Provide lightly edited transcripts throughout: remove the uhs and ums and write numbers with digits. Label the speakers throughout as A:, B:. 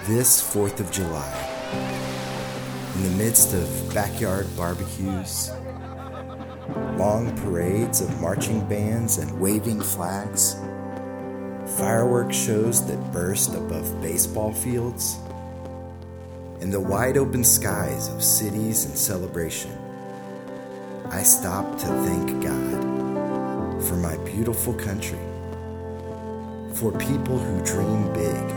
A: This 4th of July, in the midst of backyard barbecues, long parades of marching bands and waving flags, fireworks shows that burst above baseball fields, and the wide open skies of cities in celebration, I stop to thank God for my beautiful country, for people who dream big,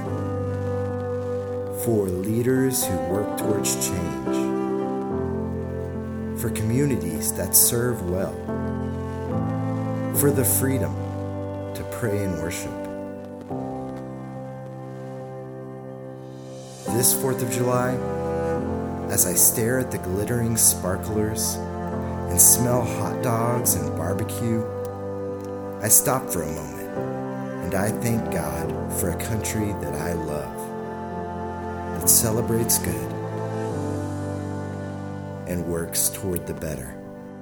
A: for leaders who work towards change, for communities that serve well, for the freedom to pray and worship. This 4th of July, as I stare at the glittering sparklers and smell hot dogs and barbecue, I stop for a moment and I thank God for a country that I love, that celebrates good and works toward the better.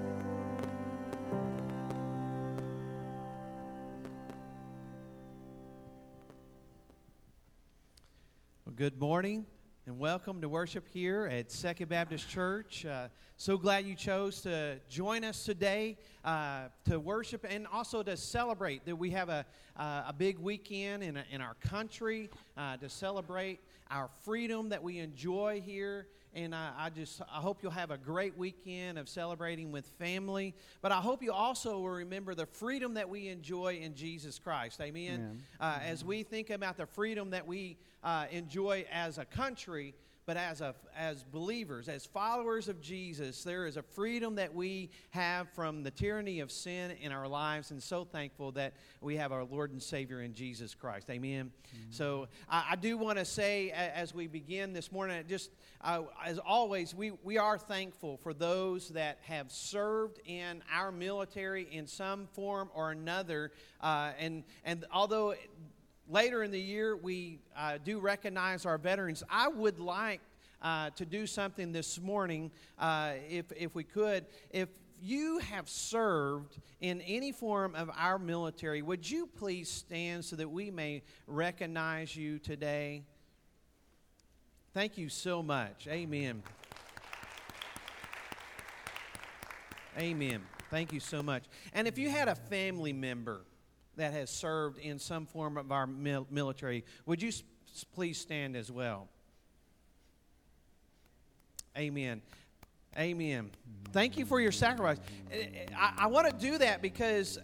B: Well, good morning and welcome to worship here at Second Baptist Church. So glad you chose to join us today to worship and also to celebrate that we have a big weekend in our country to celebrate our freedom that we enjoy here. And I hope you'll have a great weekend of celebrating with family. But I hope you also will remember the freedom that we enjoy in Jesus Christ. Amen. As we think about the freedom that we enjoy as a country, but as believers, as followers of Jesus, there is a freedom that we have from the tyranny of sin in our lives, and so thankful that we have our Lord and Savior in Jesus Christ. Amen. So I do want to say, as we begin this morning, as always, we are thankful for those that have served in our military in some form or another, and although later in the year, we do recognize our veterans. I would like to do something this morning, if we could. If you have served in any form of our military, would you please stand so that we may recognize you today? Thank you so much. Amen. Amen. Thank you so much. And if you had a family member that has served in some form of our military, would you please stand as well? Amen. Amen. Thank you for your sacrifice. I want to do that because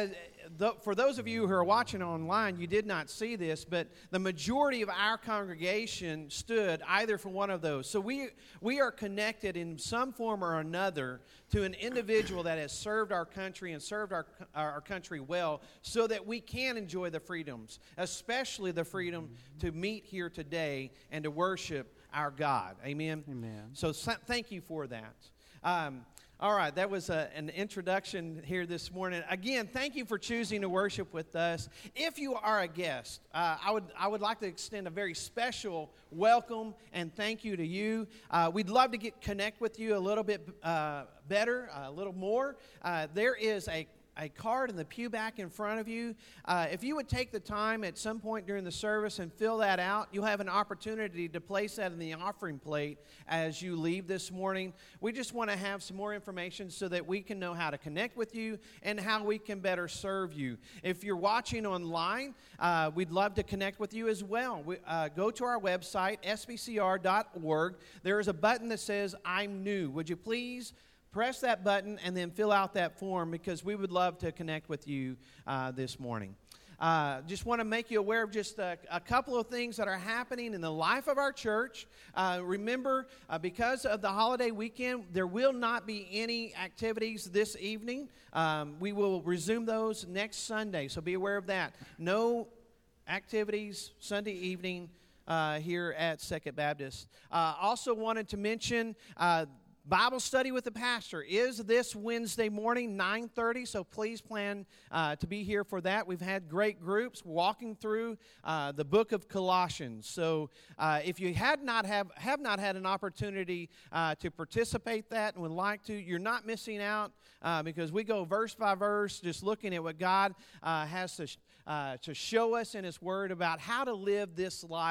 B: for those of you who are watching online, you did not see this, but the majority of our congregation stood either for one of those. So we are connected in some form or another to an individual that has served our country and served our country well, so that we can enjoy the freedoms, especially the freedom to meet here today and to worship our God. Amen?
C: Amen.
B: So thank you for that. All right, that was an introduction here this morning. Again, thank you for choosing to worship with us. If you are a guest, I would like to extend a very special welcome and thank you to you. We'd love to connect with you a little bit better, a little more. There is a card in the pew back in front of you. If you would take the time at some point during the service and fill that out, you'll have an opportunity to place that in the offering plate as you leave this morning. We just want to have some more information so that we can know how to connect with you and how we can better serve you. If you're watching online, we'd love to connect with you as well. Go to our website, sbcr.org. There is a button that says, I'm new. Would you please press that button and then fill out that form, because we would love to connect with you this morning. Just want to make you aware of just a couple of things that are happening in the life of our church. Remember, because of the holiday weekend, there will not be any activities this evening. We will resume those next Sunday, so be aware of that. No activities Sunday evening here at Second Baptist. Also wanted to mention Bible study with the pastor is this Wednesday morning, 9:30, so please plan to be here for that. We've had great groups walking through the book of Colossians. So if you have not had an opportunity to participate that and would like to, you're not missing out because we go verse by verse, just looking at what God has to show us in His Word about how to live this life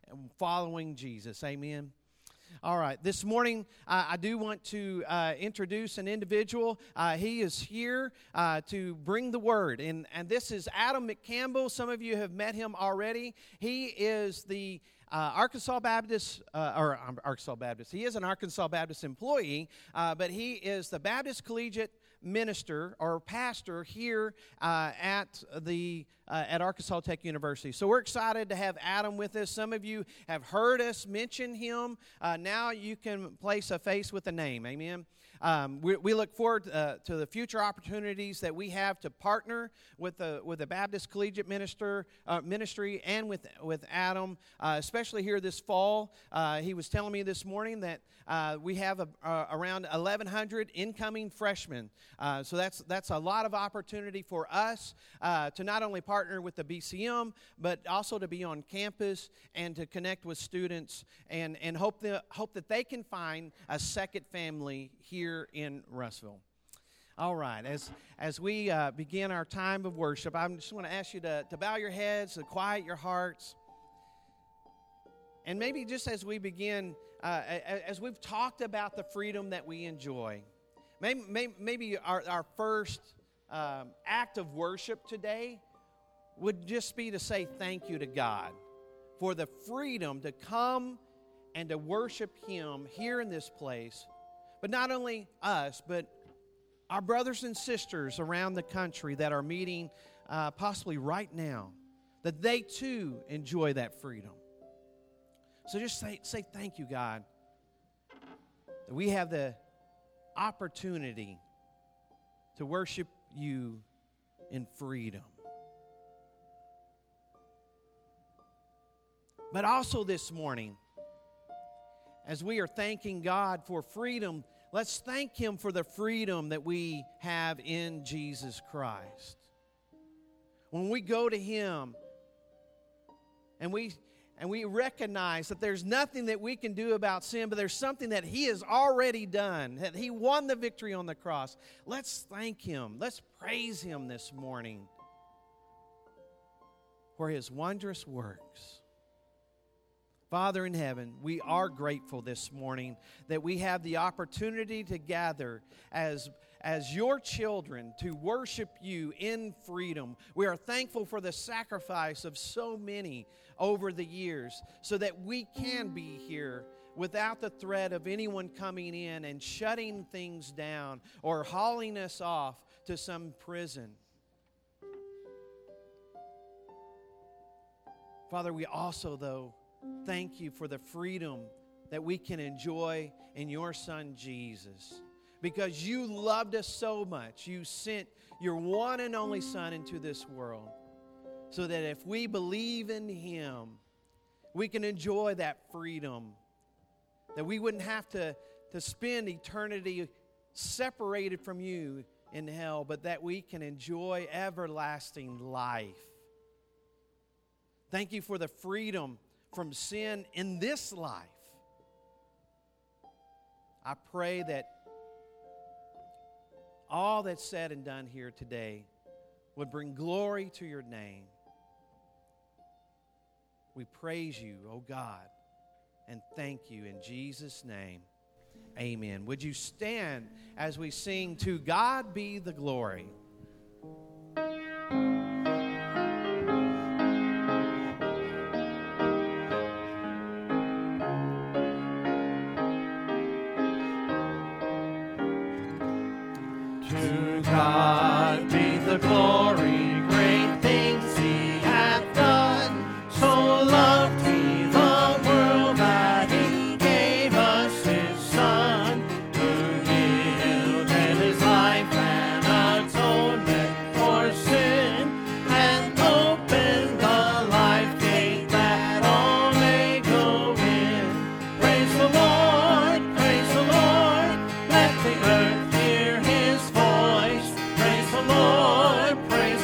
B: following Jesus. Amen. All right, this morning I do want to introduce an individual. He is here to bring the word, and this is Adam McCampbell. Some of you have met him already. He is the Arkansas Baptist. He is an Arkansas Baptist employee, but he is the Baptist Collegiate minister or pastor here at Arkansas Tech University. So we're excited to have Adam with us. Some of you have heard us mention him. Now you can place a face with a name. Amen. We look forward to the future opportunities that we have to partner with the Baptist Collegiate Ministry and with Adam, especially here this fall. He was telling me this morning that we have around 1,100 incoming freshmen. So that's a lot of opportunity for us to not only partner with the BCM, but also to be on campus and to connect with students and hope that they can find a second family here in Russellville. All right, as we begin our time of worship, I just want to ask you to bow your heads, to quiet your hearts. And maybe just as we begin, as we've talked about the freedom that we enjoy, maybe our first act of worship today would just be to say thank you to God for the freedom to come and to worship Him here in this place. But not only us, but our brothers and sisters around the country that are meeting possibly right now, that they too enjoy that freedom. So just say thank you, God, that we have the opportunity to worship you in freedom. But also this morning, as we are thanking God for freedom, let's thank Him for the freedom that we have in Jesus Christ. When we go to Him and we recognize that there's nothing that we can do about sin, but there's something that He has already done, that He won the victory on the cross. Let's thank Him. Let's praise Him this morning for His wondrous works. Father in heaven, we are grateful this morning that we have the opportunity to gather as your children to worship you in freedom. We are thankful for the sacrifice of so many over the years so that we can be here without the threat of anyone coming in and shutting things down or hauling us off to some prison. Father, we also, though, thank you for the freedom that we can enjoy in your Son, Jesus. Because you loved us so much, you sent your one and only Son into this world so that if we believe in Him, we can enjoy that freedom, that we wouldn't have to spend eternity separated from you in hell, but that we can enjoy everlasting life. Thank you for the freedom from sin in this life. I pray that all that's said and done here today would bring glory to your name. We praise you, oh God, and thank you in Jesus' name. Amen. Would you stand as we sing "To God Be the Glory"?
C: To God be the glory, great things He hath done. So loved He the world that He gave us His Son, who yielded His life and atonement for sin, and opened the life gate that all may go in. Praise the Lord, let the earth hear His voice. Praise the Lord,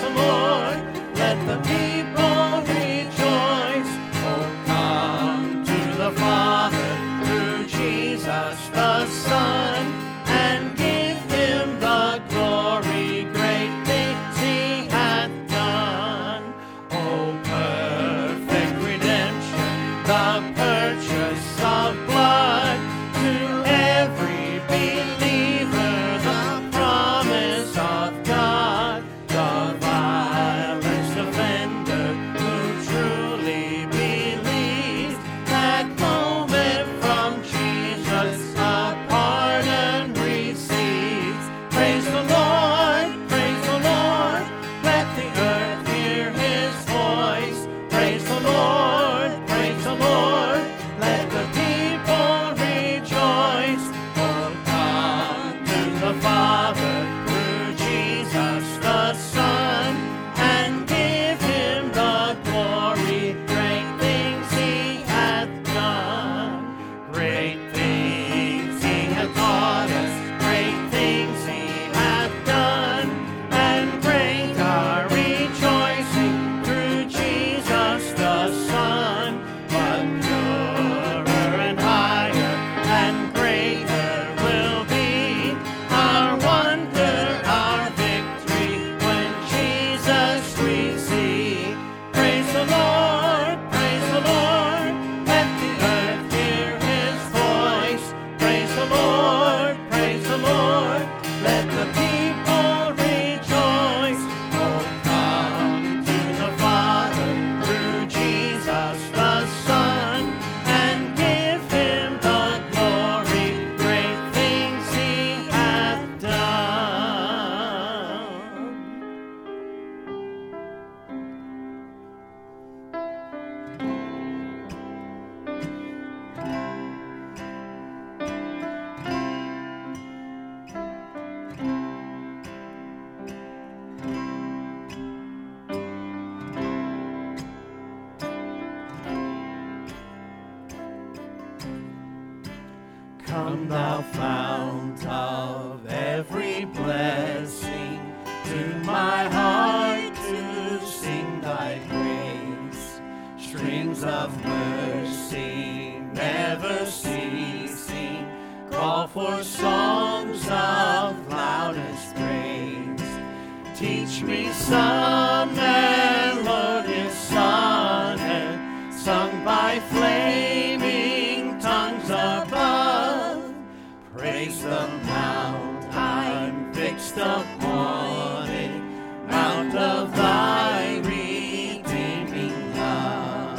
C: Come thou fount of every blessing, to my heart to sing thy praise. Strings of mercy never ceasing, call for songs of loudest praise. Teach me some melodious sonnet, sung by flaming tongues above. Praise the mount I'm fixed upon it, mount of thy redeeming love.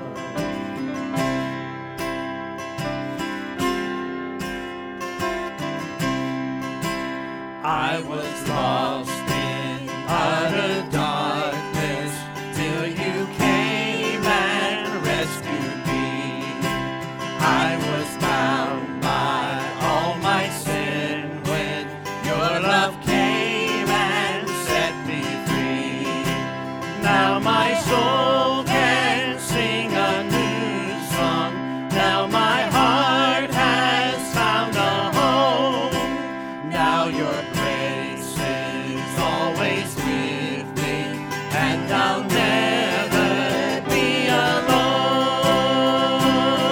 C: I was lost in utter darkness till you came and rescued me. I was bound by all my sin when your love came and set me free. Now my soul can sing a new song. Now my heart has found a home. Now your grace is always with me, and I'll never be alone.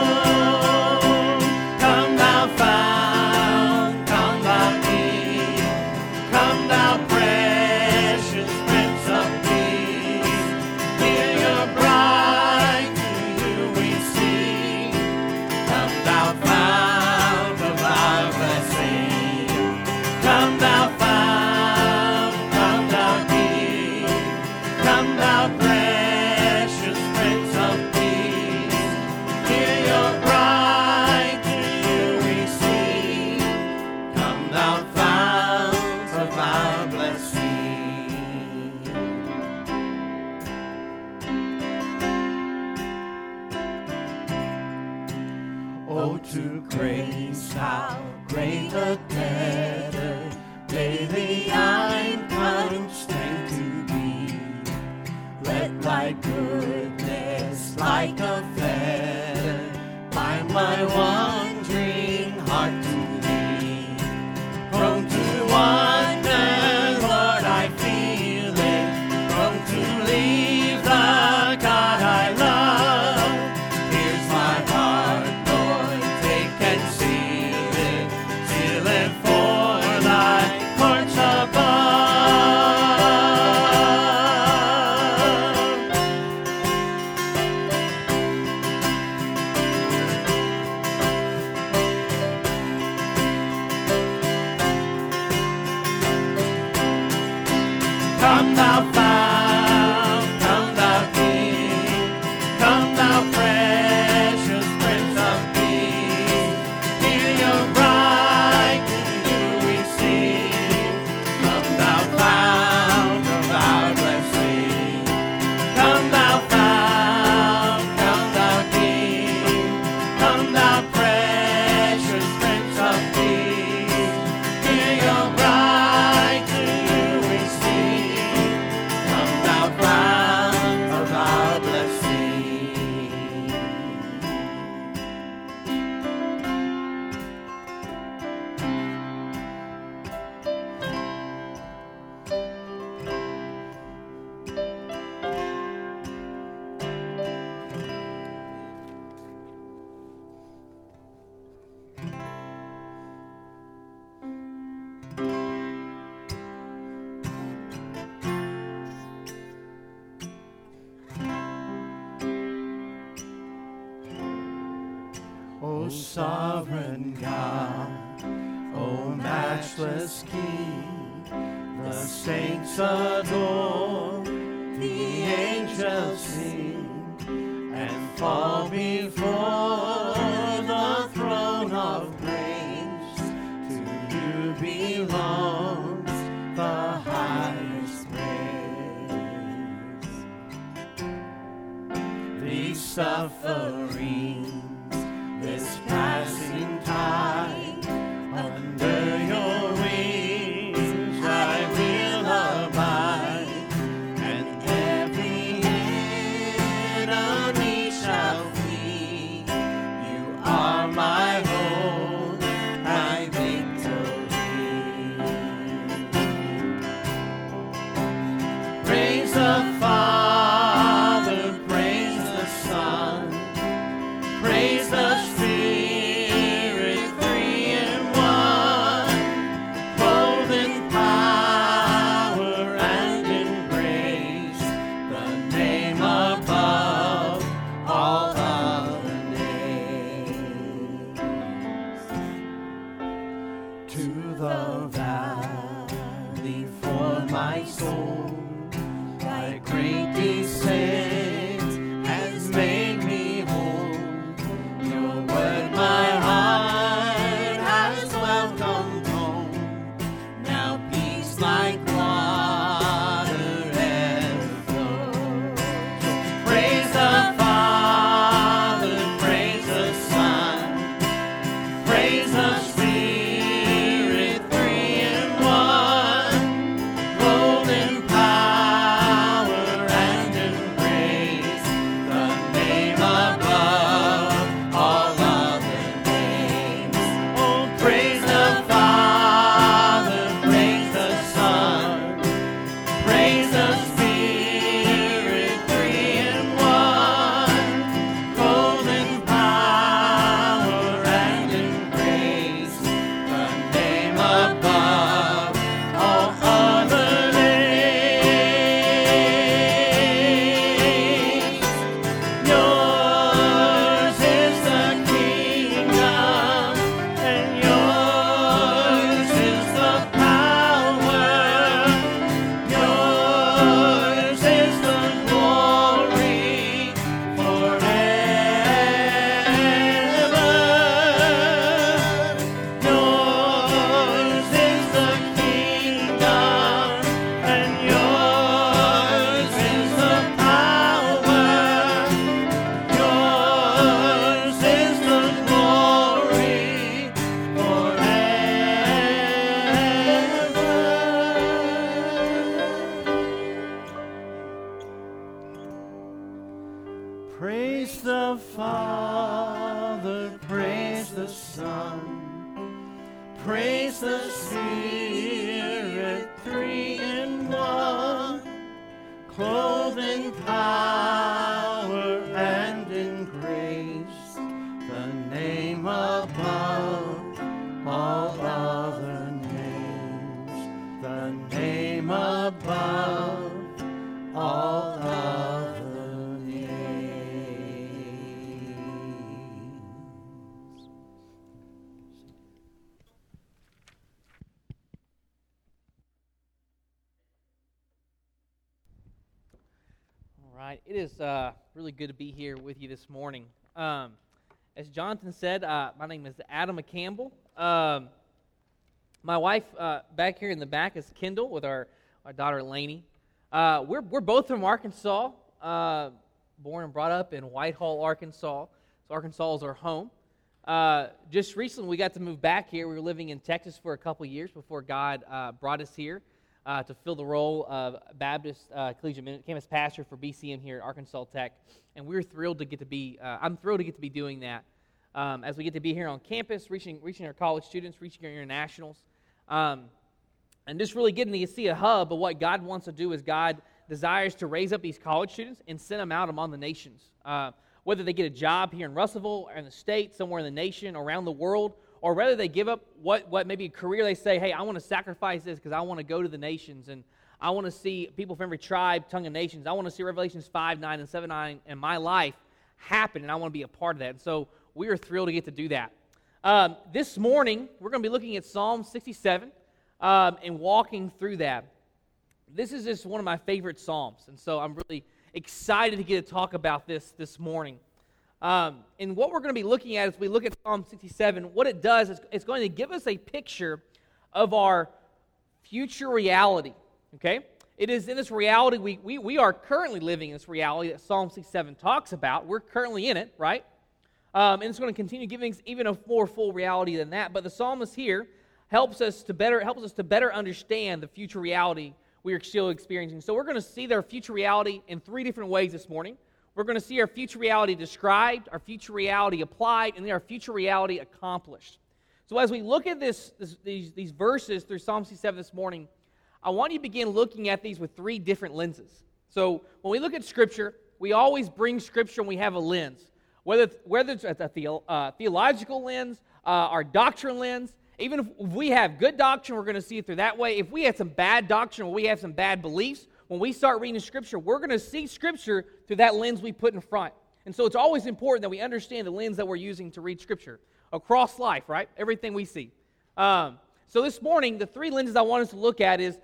C: Come thou fount, come thou King, come thou precious Prince of Peace. Hear your bride, to you we sing. Come thou fount of our blessing. Come thou fount, come thou King, come thou precious Prince of Peace. Hear your bride, to you we sing. Come thou fount of our blessing. Oh, to grace, how great a debtor daily I'm constant to be. Let thy goodness like a fetter bind my wandering heart to thee. Prone to wander, Lord, I feel it, prone to leave the God I love. Here's my heart, Lord, take and seal it for thy courts above. Come thou fount, come thou King, come thou precious Prince of Peace. Hear your bride, to you we sing. Come thou fount of our blessing. Come thou fount, come thou King, come thou precious Prince of Peace. Hear your bride, to you we sing. Come thou fount of our blessing. O sovereign God, O matchless King, the saints adore, the angels sing, and fall before the throne of grace. To you belongs the highest praise. These sufferings, this passing time, under your wings I will abide, and every enemy shall flee. You are my hope, Praise the Father, praise the Son, praise the Spirit, three in one, clothed in power and in grace, the name above all other names, the name above all other names.
D: All right, it is really good to be here with you this morning. As Jonathan said, my name is Adam Campbell. My wife back here in the back is Kendall with our daughter Lainey. We're both from Arkansas, born and brought up in Whitehall, Arkansas. So Arkansas is our home. Just recently we got to move back here. We were living in Texas for a couple years before God brought us here to fill the role of Baptist Collegiate Campus Pastor for BCM here at Arkansas Tech. And we're thrilled to get to be, I'm thrilled to get to be doing that as we get to be here on campus, reaching our college students, reaching our internationals. And just really getting to see a hub of what God wants to do is God desires to raise up these college students and send them out among the nations. Whether they get a job here in Russellville or in the state, somewhere in the nation, around the world, or whether they give up what maybe a career they say, hey, I want to sacrifice this because I want to go to the nations and I want to see people from every tribe, tongue, and nations. I want to see Revelations 5:9 and 7:9 in my life happen, and I want to be a part of that. And so we are thrilled to get to do that. This morning, we're going to be looking at Psalm 67. And walking through that. This is just one of my favorite Psalms, and so I'm really excited to get to talk about this morning. And what we're going to be looking at as we look at Psalm 67, what it does is it's going to give us a picture of our future reality, okay? It is in this reality, we are currently living in this reality that Psalm 67 talks about. We're currently in it, right? And it's going to continue giving us even a more full reality than that, but the psalmist here helps us to better understand the future reality we are still experiencing. So we're going to see their future reality in three different ways this morning. We're going to see our future reality described, our future reality applied, and then our future reality accomplished. So as we look at these verses through Psalm 67 this morning, I want you to begin looking at these with three different lenses. So when we look at Scripture, we always bring Scripture and we have a lens. Whether it's a theological lens, our doctrine lens. Even if we have good doctrine, we're going to see it through that way. If we have some bad doctrine or we have some bad beliefs, when we start reading Scripture, we're going to see Scripture through that lens we put in front. And so it's always important that we understand the lens that we're using to read Scripture across life, right? Everything we see. So this morning, the three lenses I want us to look at is,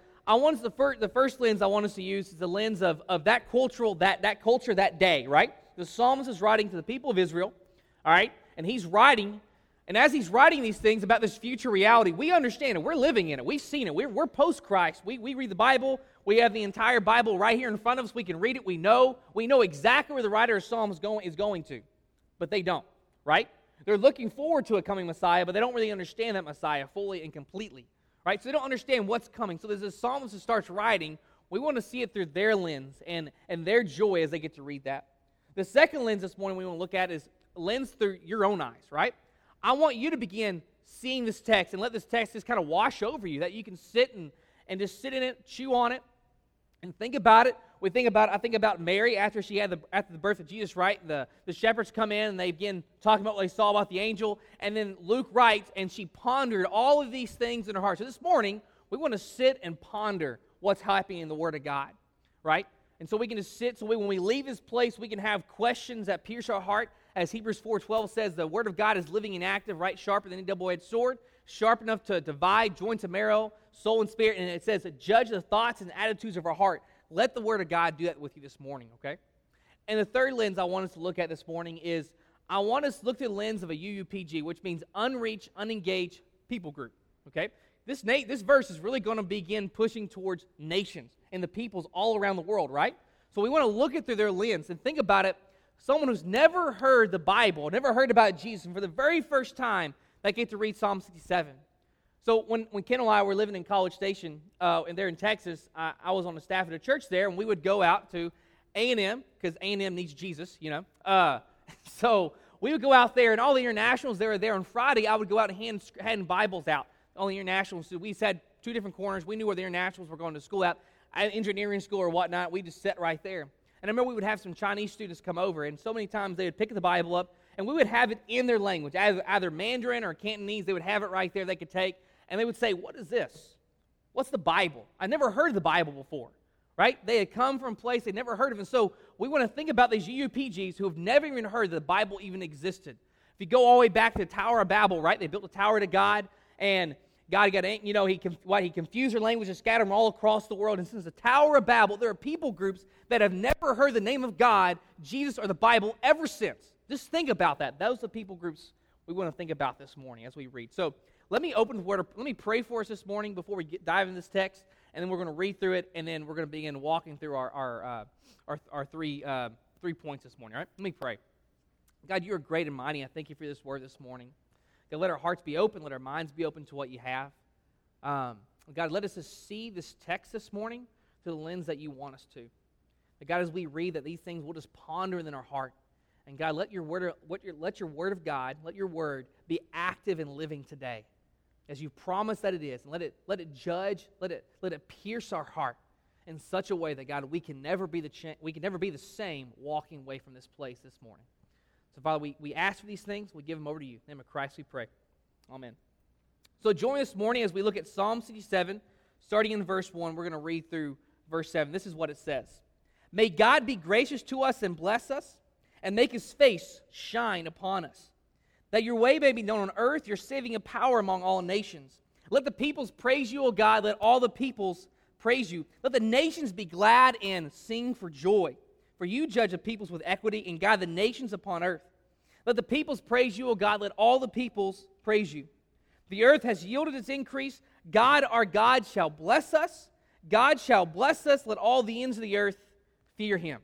D: the first lens I want us to use is the lens of that culture, that day, right? The psalmist is writing to the people of Israel, all right? And he's writing. And as he's writing these things about this future reality, we understand it. We're living in it. We've seen it. We're post-Christ. We read the Bible. We have the entire Bible right here in front of us. We can read it. We know exactly where the writer of Psalms is going to. But they don't, right? They're looking forward to a coming Messiah, but they don't really understand that Messiah fully and completely, right? So they don't understand what's coming. So as the psalmist starts writing, we want to see it through their lens and their joy as they get to read that. The second lens this morning we want to look at is a lens through your own eyes, right? I want you to begin seeing this text and let this text just kind of wash over you, that you can sit and just sit in it, chew on it, and think about it. I think about Mary after the birth of Jesus, right? The shepherds come in and they begin talking about what they saw about the angel, and then Luke writes, and she pondered all of these things in her heart. So this morning, we want to sit and ponder what's happening in the Word of God, right? And so we can just sit, so when we leave this place, we can have questions that pierce our heart. As Hebrews 4:12 says, the Word of God is living and active, right, sharper than any double-edged sword, sharp enough to divide joints and marrow, soul and spirit, and it says, judge the thoughts and attitudes of our heart. Let the Word of God do that with you this morning, okay? And the third lens I want us to look at this morning is, I want us to look through the lens of a UUPG, which means unreached, unengaged people group, okay? This verse is really going to begin pushing towards nations and the peoples all around the world, right? So we want to look at through their lens and think about it. Someone who's never heard the Bible, never heard about Jesus, and for the very first time, they get to read Psalm 67. So when Ken and I were living in College Station, and there in Texas, I was on the staff at a church there, and we would go out to A&M, because A&M needs Jesus, So we would go out there, and all the internationals that were there on Friday, I would go out and hand Bibles out. All the internationals, so we had 2 different corners. We knew where the internationals were going to school at, engineering school or whatnot. We just sat right there. And I remember we would have some Chinese students come over, and so many times they would pick the Bible up, and we would have it in their language, either Mandarin or Cantonese. They would have it right there they could take, and they would say, "What is this? What's the Bible? I never heard of the Bible before." Right? They had come from a place they'd never heard of. And so we want to think about these UUPGs who have never even heard that the Bible even existed. If you go all the way back to the Tower of Babel, right? They built a tower to God, and God got, he confused their language and scattered them all across the world. And since the Tower of Babel, there are people groups that have never heard the name of God, Jesus, or the Bible ever since. Just think about that. Those are the people groups we want to think about this morning as we read. So let me let me pray for us this morning before we dive into this text, and then we're going to read through it, and then we're going to begin walking through our 3 points this morning. All right? Let me pray. God, you are great and mighty. I thank you for this word this morning. God, let our hearts be open. Let our minds be open to what you have. God, let us just see this text this morning through the lens that you want us to. God, as we read that these things, we'll just ponder in our heart. And God, let your word of God, let your word be active and living today, as you promised that it is. And let it judge, let it pierce our heart in such a way that, God, we can never be the same walking away from this place this morning. So, Father, we ask for these things. We give them over to you. In the name of Christ we pray. Amen. So join us this morning as we look at Psalm 67, starting in verse 1. We're going to read through verse 7. This is what it says. May God be gracious to us and bless us, and make his face shine upon us, that your way may be known on earth, your saving of power among all nations. Let the peoples praise you, O God. Let all the peoples praise you. Let the nations be glad and sing for joy. For you judge the peoples with equity and guide the nations upon earth. Let the peoples praise you, O God. Let all the peoples praise you. The earth has yielded its increase. God, our God, shall bless us. God shall bless us. Let all the ends of the earth fear him.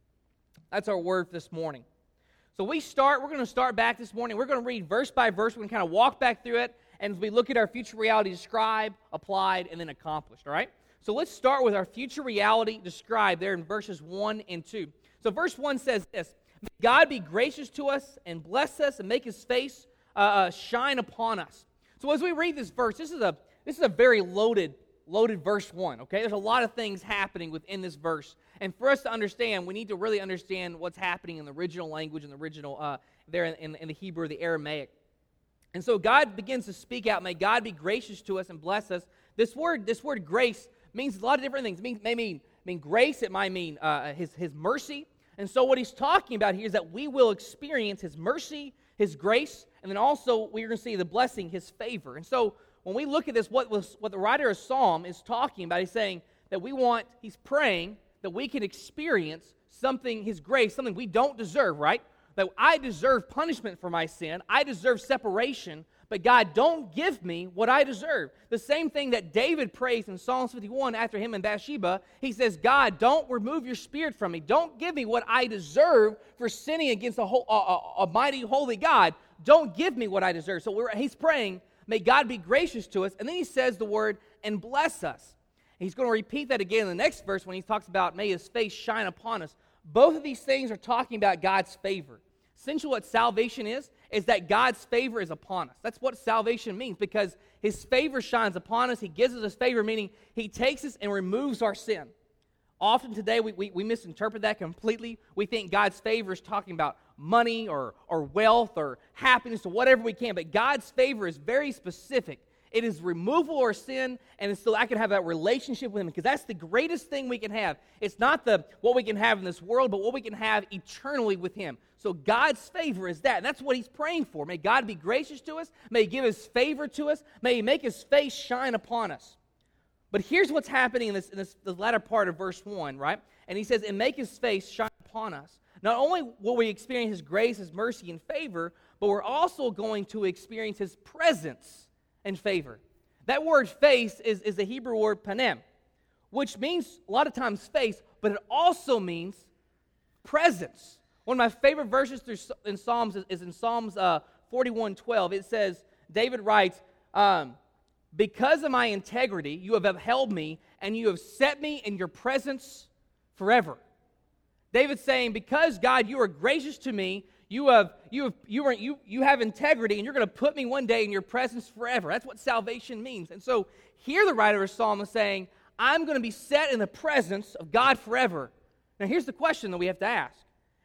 D: That's our word this morning. So we're going to start back this morning. We're going to read verse by verse. We're going to kind of walk back through it, and we look at our future reality described, applied, and then accomplished, all right? So let's start with our future reality described there in verses 1 and 2. So verse 1 says this: May God be gracious to us and bless us and make his face shine upon us. So as we read this verse, this is a very loaded verse 1, okay? There's a lot of things happening within this verse. And for us to understand, we need to really understand what's happening in the original language, in the original, there in the Hebrew, the Aramaic. And so God begins to speak out, may God be gracious to us and bless us. This word grace means a lot of different things. It may mean grace, it might mean his mercy. And so what he's talking about here is that we will experience his mercy, his grace, and then also we're going to see the blessing, his favor. And so when we look at this, what the writer of Psalm is talking about, he's saying that he's praying that we can experience something, his grace, something we don't deserve, right? That I deserve punishment for my sin. I deserve separation, but God, don't give me what I deserve. The same thing that David prays in Psalm 51 after him and Bathsheba. He says, God, don't remove your spirit from me. Don't give me what I deserve for sinning against a mighty, holy God. Don't give me what I deserve. So he's praying, may God be gracious to us. And then he says the word, and bless us. He's going to repeat that again in the next verse when he talks about may his face shine upon us. Both of these things are talking about God's favor. Essentially what salvation is that God's favor is upon us. That's what salvation means, because his favor shines upon us. He gives us his favor, meaning he takes us and removes our sin. Often today we misinterpret that completely. We think God's favor is talking about money or wealth or happiness or whatever we can, but God's favor is very specific. It is removal of sin, and it's so I can have that relationship with him, because that's the greatest thing we can have. It's not what we can have in this world, but what we can have eternally with him. So God's favor is that, and that's what he's praying for. May God be gracious to us. May he give his favor to us. May he make his face shine upon us. But here's what's happening in the latter part of verse 1, right? And he says, and make his face shine upon us. Not only will we experience his grace, his mercy, and favor, but we're also going to experience his presence and favor. That word face is the Hebrew word panem, which means a lot of times face, but it also means presence. One of my favorite verses in Psalms is in Psalms 41:12. It says, David writes, because of my integrity, you have upheld me, and you have set me in your presence forever. David's saying, because God, you are gracious to me, you have integrity, and you're going to put me one day in your presence forever. That's what salvation means. And so here the writer of Psalm is saying, I'm going to be set in the presence of God forever. Now here's the question that we have to ask.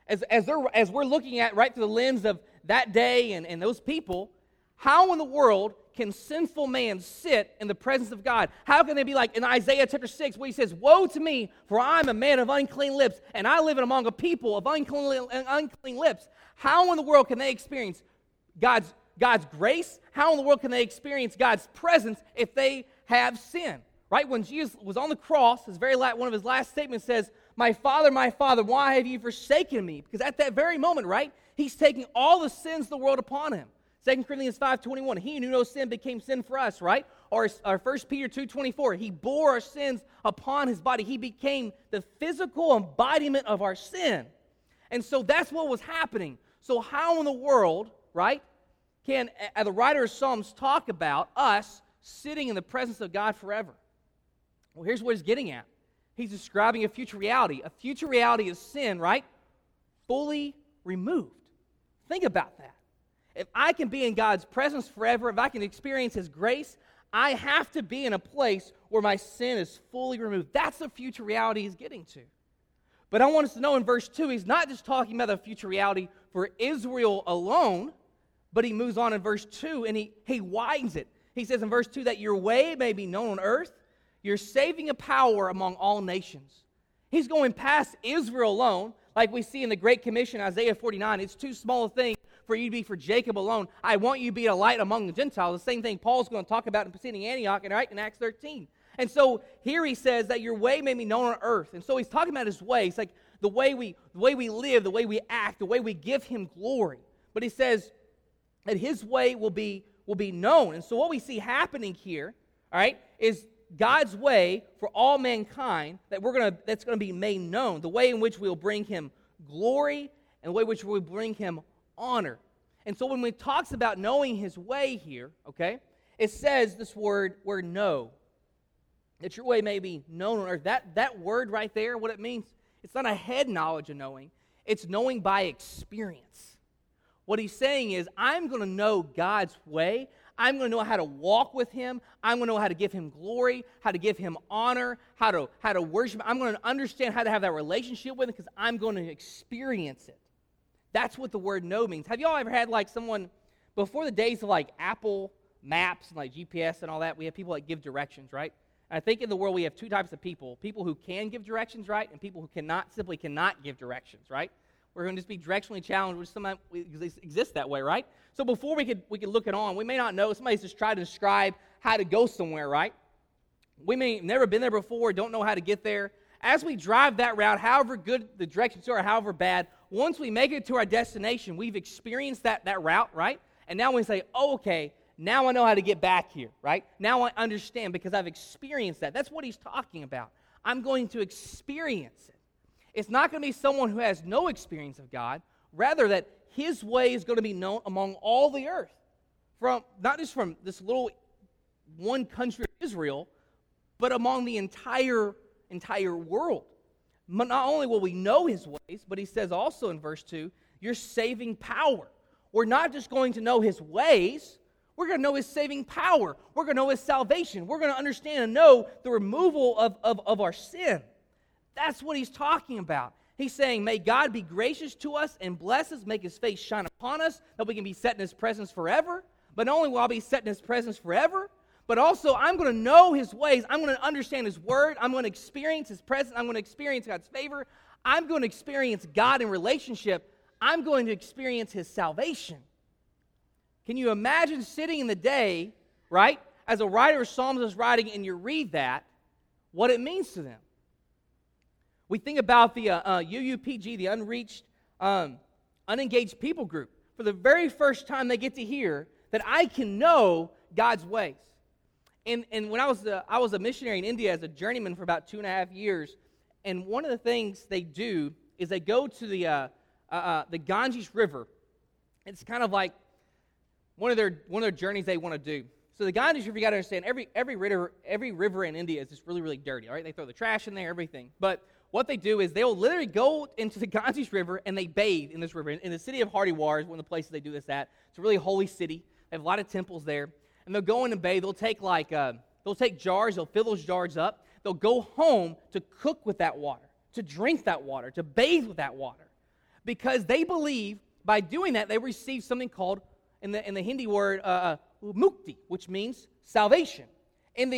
D: As we're looking at right through the lens of that day and those people, how in the world can sinful man sit in the presence of God? How can they be like in Isaiah chapter 6 where he says, woe to me, for I'm a man of unclean lips, and I live among a people of unclean lips. How in the world can they experience God's grace? How in the world can they experience God's presence if they have sin? Right? When Jesus was on the cross, one of his last statements says, my Father, why have you forsaken me? Because at that very moment, right, he's taking all the sins of the world upon him. 2 Corinthians 5:21, he who knew no sin became sin for us, right? Or 1 Peter 2:24, he bore our sins upon his body. He became the physical embodiment of our sin. And so that's what was happening. So how in the world, right, can the writer of Psalms talk about us sitting in the presence of God forever? Well, here's what he's getting at. He's describing a future reality. A future reality is sin, right? Fully removed. Think about that. If I can be in God's presence forever, if I can experience His grace, I have to be in a place where my sin is fully removed. That's the future reality He's getting to. But I want us to know in verse 2, He's not just talking about the future reality for Israel alone, but He moves on in verse 2 and He widens it. He says in verse 2 that your way may be known on earth, your saving of power among all nations. He's going past Israel alone, like we see in the Great Commission, Isaiah 49. It's too small a thing for you to be for Jacob alone. I want you to be a light among the Gentiles. The same thing Paul's going to talk about in preceding Antioch in Acts 13. And so here he says that your way may be known on earth. And so he's talking about his way. It's like the way we live, the way we act, the way we give him glory. But he says that his way will be known. And so what we see happening here, all right, is God's way for all mankind that's going to be made known. The way in which we'll bring him glory and the way in which we'll bring him honor. And so when it talks about knowing his way here, okay, it says this word know. That your way may be known on earth. That word right there, what it means, it's not a head knowledge of knowing. It's knowing by experience. What he's saying is, I'm going to know God's way. I'm going to know how to walk with him. I'm going to know how to give him glory, how to give him honor, how to worship. I'm going to understand how to have that relationship with him because I'm going to experience it. That's what the word know means. Have y'all ever had like someone, before the days of like Apple Maps and like GPS and all that, we have people that give directions, right? I think in the world we have two types of people who can give directions, right, and people who simply cannot give directions, right? We're going to just be directionally challenged, which sometimes exists that way, right? So before we could look it on, we may not know, somebody's just tried to describe how to go somewhere, right? We may have never been there before, don't know how to get there. As we drive that route, however good the directions are, however bad, once we make it to our destination, we've experienced that route, right? And now we say, oh, okay, now I know how to get back here, right? Now I understand because I've experienced that. That's what he's talking about. I'm going to experience it. It's not going to be someone who has no experience of God. Rather, that his way is going to be known among all the earth. Not just from this little one country of Israel, but among the entire world. Not only will we know his ways, but he says also in verse 2, your saving power. We're not just going to know his ways, we're going to know his saving power. We're going to know his salvation. We're going to understand and know the removal of our sin. That's what he's talking about. He's saying, may God be gracious to us and bless us, make his face shine upon us, that we can be set in his presence forever. But not only will I be set in his presence forever, but also I'm going to know his ways. I'm going to understand his word. I'm going to experience his presence. I'm going to experience God's favor. I'm going to experience God in relationship. I'm going to experience his salvation. Can you imagine sitting in the day, right, as a writer of Psalms is writing and you read that, what it means to them? We think about the UUPG, the Unreached, Unengaged People Group. For the very first time they get to hear that I can know God's ways. And when I was a missionary in India as a journeyman for about 2.5 years, and one of the things they do is they go to the Ganges River. It's kind of like one of their journeys they want to do. So the Ganges River, you got to understand, every river in India is just really, really dirty. All right, they throw the trash in there, everything. But what they do is they'll literally go into the Ganges River and they bathe in this river. In the city of Hardwar is one of the places they do this at. It's a really holy city. They have a lot of temples there. And they'll go in and bathe. They'll take jars. They'll fill those jars up. They'll go home to cook with that water, to drink that water, to bathe with that water. Because they believe by doing that, they receive something called, in the Hindi word, mukti, which means salvation. In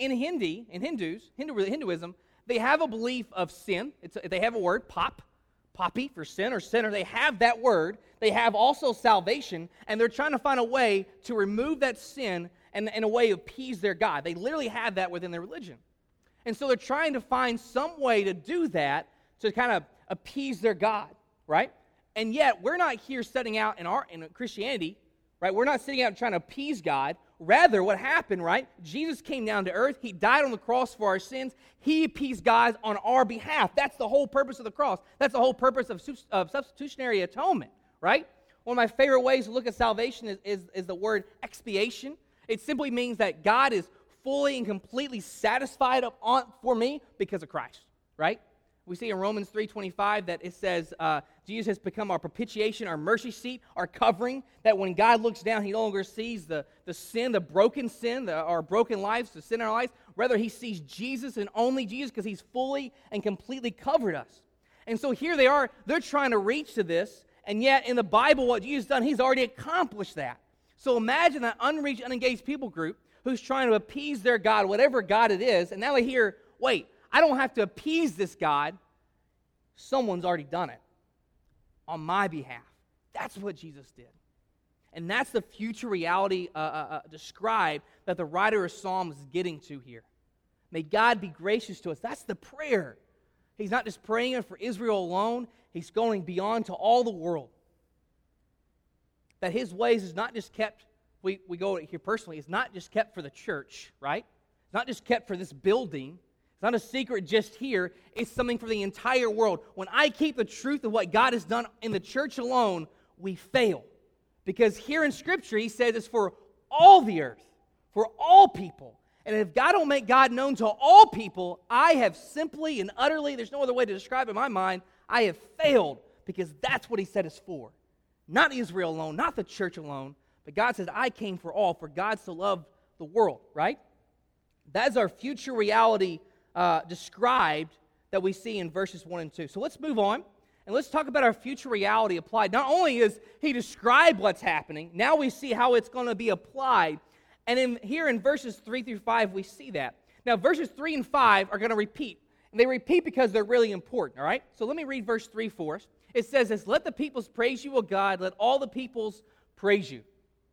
D: Hinduism, they have a belief of sin. They have a word, papi for sin or sinner. They have that word. They have also salvation, and they're trying to find a way to remove that sin and in a way appease their God. They literally have that within their religion. And so they're trying to find some way to do that to kind of appease their God, right? And yet, we're not here setting out in Christianity, right? We're not sitting out and trying to appease God. Rather, what happened, right? Jesus came down to earth. He died on the cross for our sins. He appeased God on our behalf. That's the whole purpose of the cross. That's the whole purpose of substitutionary atonement, right? One of my favorite ways to look at salvation is the word expiation. It simply means that God is fully and completely satisfied for me because of Christ, right? We see in Romans 3:25 that it says Jesus has become our propitiation, our mercy seat, our covering, that when God looks down, he no longer sees the sin, the broken sin, our broken lives, the sin in our lives. Rather, he sees Jesus and only Jesus because he's fully and completely covered us. And so here they are, they're trying to reach to this, and yet in the Bible, what Jesus has done, he's already accomplished that. So imagine that unreached, unengaged people group who's trying to appease their God, whatever God it is, and now they hear, wait, I don't have to appease this God. Someone's already done it on my behalf. That's what Jesus did. And that's the future reality described that the writer of Psalms is getting to here. May God be gracious to us. That's the prayer. He's not just praying it for Israel alone. He's going beyond to all the world. That his ways is not just kept, we go here personally, it's not just kept for the church, right? It's not just kept for this building. It's not a secret just here. It's something for the entire world. When I keep the truth of what God has done in the church alone, we fail. Because here in Scripture, he says it's for all the earth, for all people. And if God don't make God known to all people, I have simply and utterly, there's no other way to describe it in my mind, I have failed. Because that's what he said it's for. Not Israel alone, not the church alone, but God says, I came for all, for God so loved the world, right? That's our future reality described that we see in verses 1 and 2. So let's move on, and let's talk about our future reality applied. Not only is he described what's happening, now we see how it's going to be applied. And here in verses 3 through 5, we see that. Now, verses 3 and 5 are going to repeat. And they repeat because they're really important, all right? So let me read verse 3 for us. It says this, let the peoples praise you, O God, let all the peoples praise you.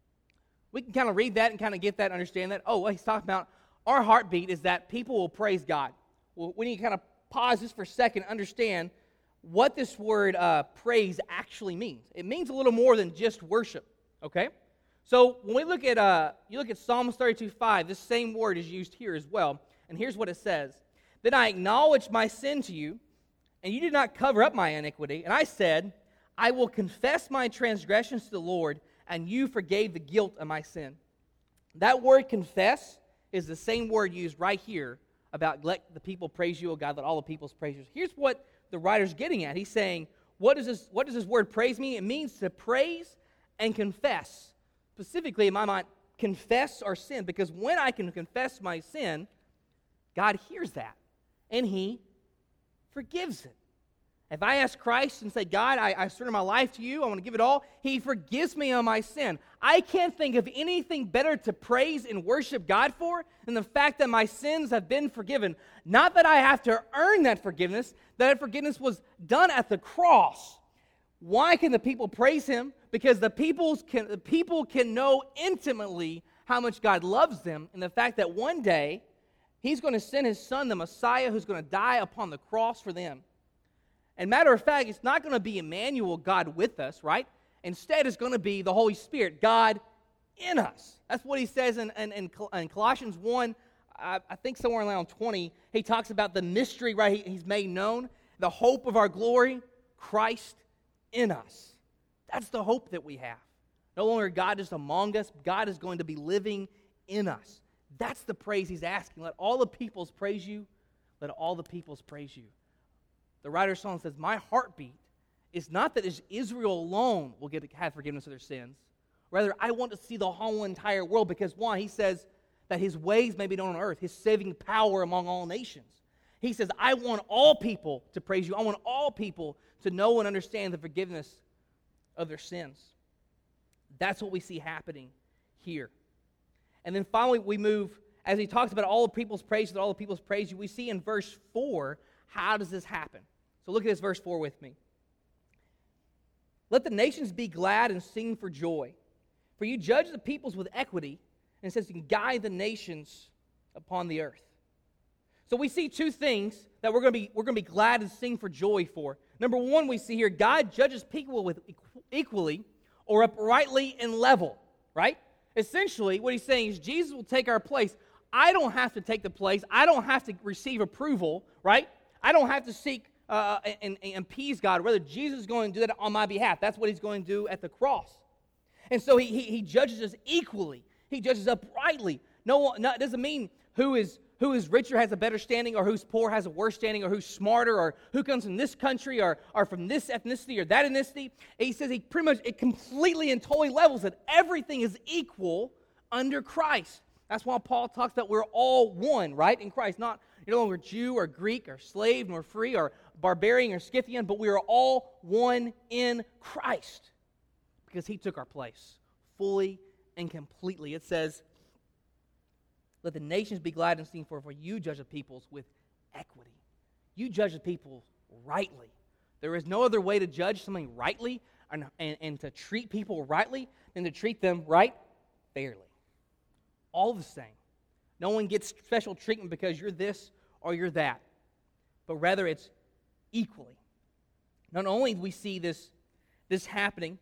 D: We can kind of read that and kind of get that, understand that. Oh, well, he's talking about our heartbeat is that people will praise God. Well, we need to kind of pause this for a second and understand what this word praise actually means. It means a little more than just worship, okay? So when we look at, you look at Psalms 32:5, this same word is used here as well. And here's what it says. Then I acknowledged my sin to you, and you did not cover up my iniquity. And I said, I will confess my transgressions to the Lord, and you forgave the guilt of my sin. That word confess is the same word used right here about let the people praise you, O God, let all the peoples praise you. Here's what the writer's getting at. He's saying, what does this word praise mean? It means to praise and confess. Specifically, in my mind, confess our sin. Because when I can confess my sin, God hears that, and he forgives it. If I ask Christ and say, God, I surrender my life to you, I want to give it all, he forgives me of my sin. I can't think of anything better to praise and worship God for than the fact that my sins have been forgiven. Not that I have to earn that forgiveness was done at the cross. Why can the people praise him? Because the people can know intimately how much God loves them, and the fact that one day he's going to send his son, the Messiah, who's going to die upon the cross for them. And matter of fact, it's not going to be Emmanuel, God with us, right? Instead, it's going to be the Holy Spirit, God in us. That's what he says in Colossians 1, I think somewhere around 20. He talks about the mystery, right? He's made known, the hope of our glory, Christ in us. That's the hope that we have. No longer God is among us. God is going to be living in us. That's the praise he's asking. Let all the peoples praise you. Let all the peoples praise you. the writer of Psalms says, my heartbeat is not that Israel alone will have forgiveness of their sins. Rather, I want to see the whole entire world because, one, he says that his ways may be known on earth, his saving power among all nations. He says, I want all people to praise you. I want all people to know and understand the forgiveness of their sins. That's what we see happening here. And then finally we move, as he talks about all the people's praise, that all the people's praise you, we see in verse 4, how does this happen? So look at this verse 4 with me. Let the nations be glad and sing for joy. For you judge the peoples with equity, and it says you can guide the nations upon the earth. So we see two things that we're going to be glad and sing for joy for. Number one, we see here, God judges people with equally or uprightly and level, right? Essentially, what he's saying is Jesus will take our place. I don't have to take the place. I don't have to receive approval, right? I don't have to seek and appease God. Rather, Jesus is going to do that on my behalf. That's what he's going to do at the cross. And so he judges us equally. He judges uprightly. It doesn't mean who is richer has a better standing, or who's poor has a worse standing, or who's smarter, or who comes from this country, or from this ethnicity or that ethnicity. He says he pretty much it completely and totally levels that everything is equal under Christ. That's why Paul talks about we're all one, right, in Christ. Not you're no longer Jew or Greek or slave nor free or barbarian or Scythian, but we are all one in Christ because he took our place fully and completely. It says, let the nations be glad and sing for you judge the peoples with equity. You judge the people rightly. There is no other way to judge something rightly and to treat people rightly than to treat them right fairly. All the same. No one gets special treatment because you're this or you're that, but rather it's equally. Not only do we see this happening,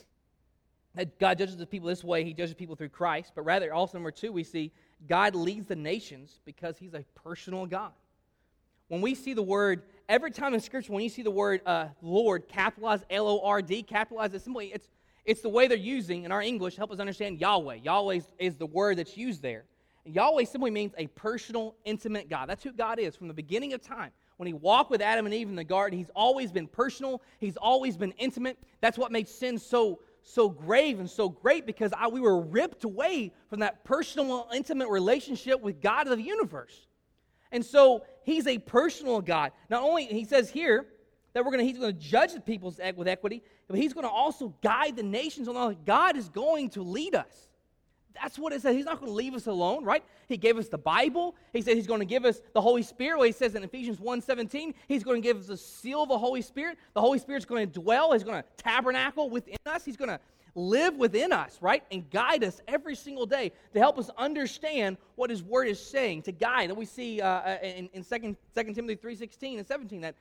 D: that God judges the people this way, he judges people through Christ, but rather also, number two, we see God leads the nations because he's a personal God. When we see the word, every time in Scripture, when you see the word Lord, capitalized, L-O-R-D, capitalized, it's the way they're using in our English to help us understand Yahweh. Yahweh is the word that's used there. And Yahweh simply means a personal, intimate God. That's who God is from the beginning of time. When he walked with Adam and Eve in the garden, he's always been personal. He's always been intimate. That's what makes sin so grave and so great, because we were ripped away from that personal, intimate relationship with God of the universe. And so he's a personal God. Not only, he says here, that he's going to judge the peoples with equity, but he's going to also guide the nations. God is going to lead us. That's what it says. He's not going to leave us alone, right? He gave us the Bible. He said he's going to give us the Holy Spirit. Well, he says in Ephesians 1:17, he's going to give us the seal of the Holy Spirit. The Holy Spirit's going to dwell. He's going to tabernacle within us. He's going to live within us, right? And guide us every single day to help us understand what his word is saying, to guide. And we see in 2 Timothy 3:16 and 17 that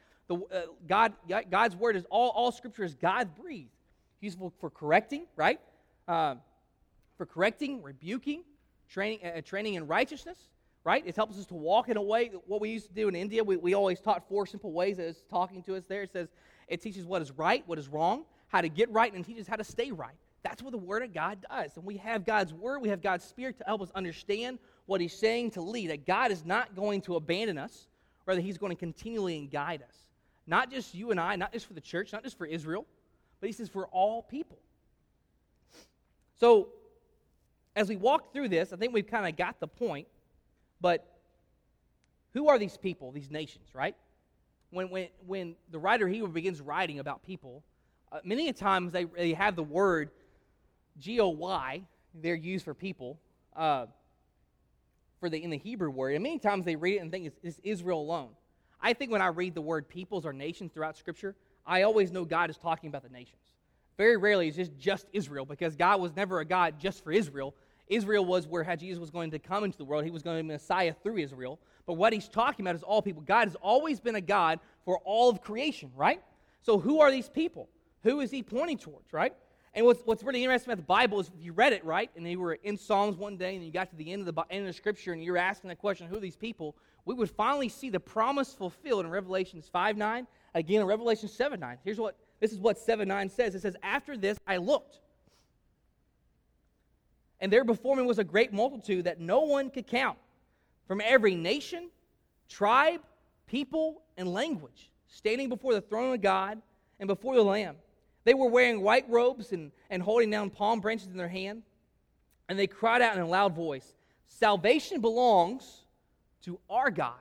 D: God's word is all Scripture is God-breathed. Useful for correcting, right? For correcting, rebuking, training in righteousness, right? It helps us to walk in a way, what we used to do in India, we always taught 4 simple ways that it's talking to us there. It says, it teaches what is right, what is wrong, how to get right, and teaches how to stay right. That's what the Word of God does. And we have God's Word, we have God's Spirit to help us understand what he's saying, to lead, that God is not going to abandon us, rather he's going to continually guide us. Not just you and I, not just for the church, not just for Israel, but he says for all people. So, as we walk through this, I think we've kind of got the point, but who are these people, these nations, right? When the writer here begins writing about people, many times they have the word G-O-Y, they're used for people, in the Hebrew word, and many times they read it and think it's Israel alone. I think when I read the word peoples or nations throughout Scripture, I always know God is talking about the nations. Very rarely is it just Israel, because God was never a God just for Israel. Israel was where Jesus was going to come into the world. He was going to be Messiah through Israel. But what he's talking about is all people. God has always been a God for all of creation, right? So who are these people? Who is he pointing towards, right? And what's really interesting about the Bible is if you read it, right, and you were in Psalms one day and you got to the end of the Scripture and you're asking the question, who are these people? We would finally see the promise fulfilled in Revelation 5:9, again in Revelation 7:9. This is what 7:9 says. It says, after this I looked, and there before me was a great multitude that no one could count, from every nation, tribe, people, and language, standing before the throne of God and before the Lamb. They were wearing white robes and holding down palm branches in their hand. And they cried out in a loud voice, "Salvation belongs to our God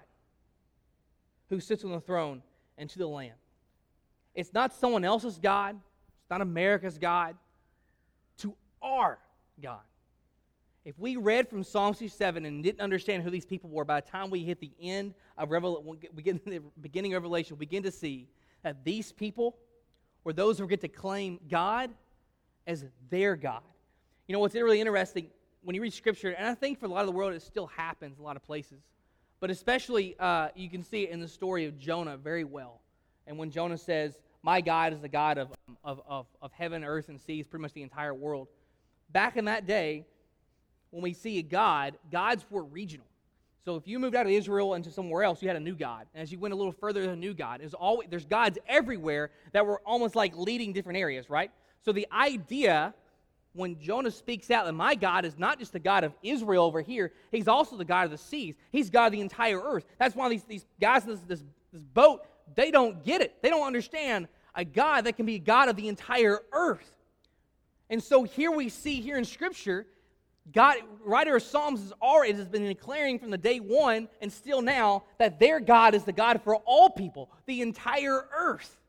D: who sits on the throne and to the Lamb." It's not someone else's God. It's not America's God. To our God. If we read from Psalm 67 and didn't understand who these people were, by the time we hit the end of the beginning of Revelation, we begin to see that these people were those who get to claim God as their God. You know what's really interesting when you read Scripture, and I think for a lot of the world it still happens in a lot of places, but especially you can see it in the story of Jonah very well. And when Jonah says, "My God is the God of heaven, earth, and seas," pretty much the entire world. Back in that day, when we see a God, gods were regional. So if you moved out of Israel into somewhere else, you had a new God. And as you went a little further, there's a new God. There's gods everywhere that were almost like leading different areas, right? So the idea, when Jonah speaks out that my God is not just the God of Israel over here, he's also the God of the seas. He's God of the entire earth. That's why these guys in this boat, they don't get it. They don't understand a God that can be God of the entire earth. And so here we see here in Scripture, God, writer of Psalms has been declaring from the day one and still now that their God is the God for all people, the entire earth.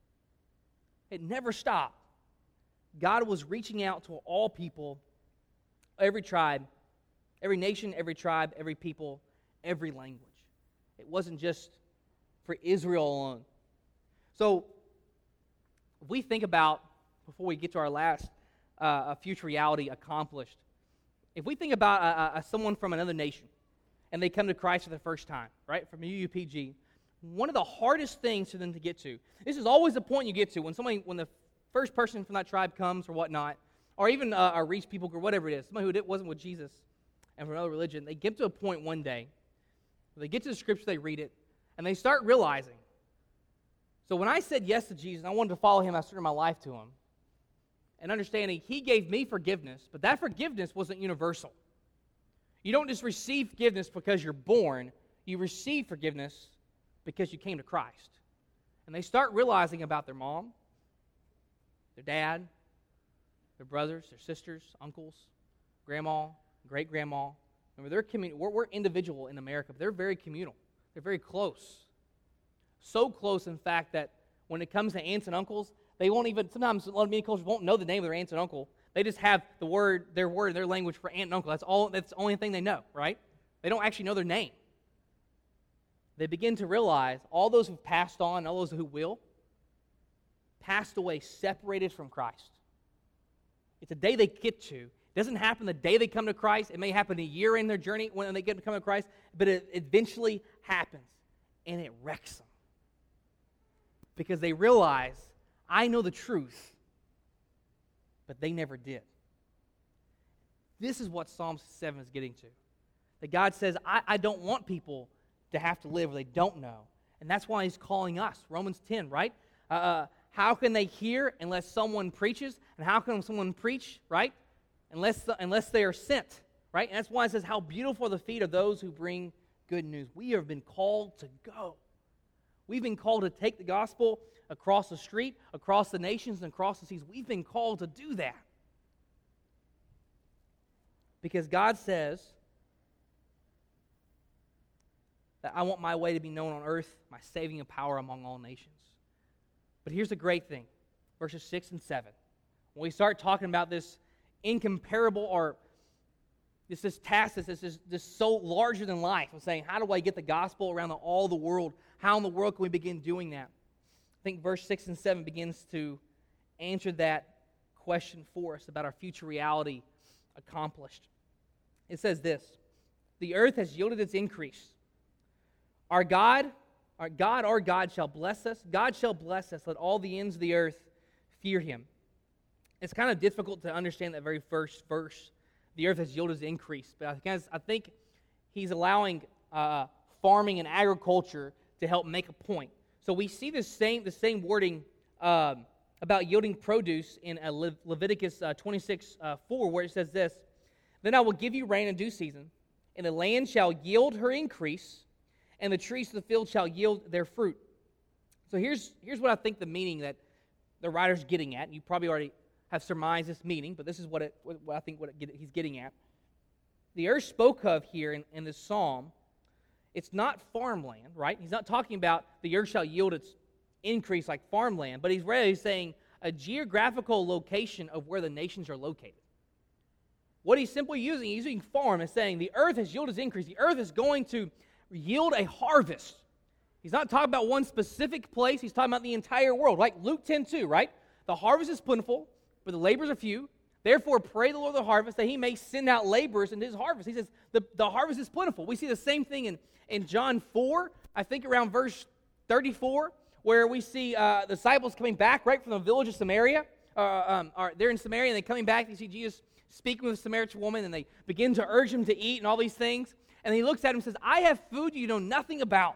D: It never stopped. God was reaching out to all people, every tribe, every nation, every tribe, every people, every language. It wasn't just for Israel alone. So, if we think about, before we get to our last future reality accomplished, if we think about someone from another nation, and they come to Christ for the first time, right, from UUPG, one of the hardest things for them to get to, this is always the point you get to, when the first person from that tribe comes or whatnot, or even a reach people group, whatever it is, somebody who wasn't with Jesus and from another religion, they get to a point one day where they get to the Scripture, they read it, and they start realizing, so when I said yes to Jesus, and I wanted to follow him, I surrendered my life to him, and understanding he gave me forgiveness, but that forgiveness wasn't universal. You don't just receive forgiveness because you're born, you receive forgiveness because you came to Christ. And they start realizing about their mom, their dad, their brothers, their sisters, uncles, grandma, great-grandma. Remember, we're individual in America, but they're very communal. They're very close. So close, in fact, that when it comes to aunts and uncles, they won't even, sometimes a lot of many cultures won't know the name of their aunt and uncle. They just have their language for aunt and uncle. That's the only thing they know, right? They don't actually know their name. They begin to realize all those who've passed on, all those who will, passed away separated from Christ. It's a day they get to. It doesn't happen the day they come to Christ. It may happen a year in their journey when they get to come to Christ, but it eventually happens, and it wrecks them. Because they realize, I know the truth, but they never did. This is what Psalm 7 is getting to. That God says, I don't want people to have to live where they don't know. And that's why he's calling us. Romans 10, right? How can they hear unless someone preaches? And how can someone preach, right? Unless they are sent, right? And that's why it says, how beautiful are the feet of those who bring good news. We have been called to go. We've been called to take the gospel across the street, across the nations, and across the seas. We've been called to do that. Because God says that I want my way to be known on earth, my saving power among all nations. But here's the great thing, verses 6 and 7. When we start talking about this incomparable, or this task this so larger than life, of saying, how do I get the gospel around all the world? How in the world can we begin doing that? I think verse 6 and 7 begins to answer that question for us about our future reality accomplished. It says this, the earth has yielded its increase. Our God shall bless us. God shall bless us. Let all the ends of the earth fear him. It's kind of difficult to understand that very first verse. The earth has yielded its increase. But I think he's allowing farming and agriculture to help make a point. So we see the same wording about yielding produce in Leviticus 26:4, where it says this, then I will give you rain in due season, and the land shall yield her increase, and the trees of the field shall yield their fruit. So here's what I think the meaning that the writer's getting at. You probably already have surmised this meaning, but this is what I think he's getting at. The earth spoke of here in this psalm, it's not farmland, right? He's not talking about the earth shall yield its increase like farmland, but he's really saying a geographical location of where the nations are located. What he's simply he's using farm and saying the earth has yielded its increase. The earth is going to yield a harvest. He's not talking about one specific place. He's talking about the entire world. Like Luke 10:2, right? The harvest is plentiful, but the laborers are few. Therefore, pray the Lord of the harvest that he may send out laborers into his harvest. He says the harvest is plentiful. We see the same thing in John 4, I think around verse 34, where we see the disciples coming back right from the village of Samaria. They're in Samaria, and they're coming back. You see Jesus speaking with a Samaritan woman, and they begin to urge him to eat and all these things. And he looks at him and says, I have food you know nothing about.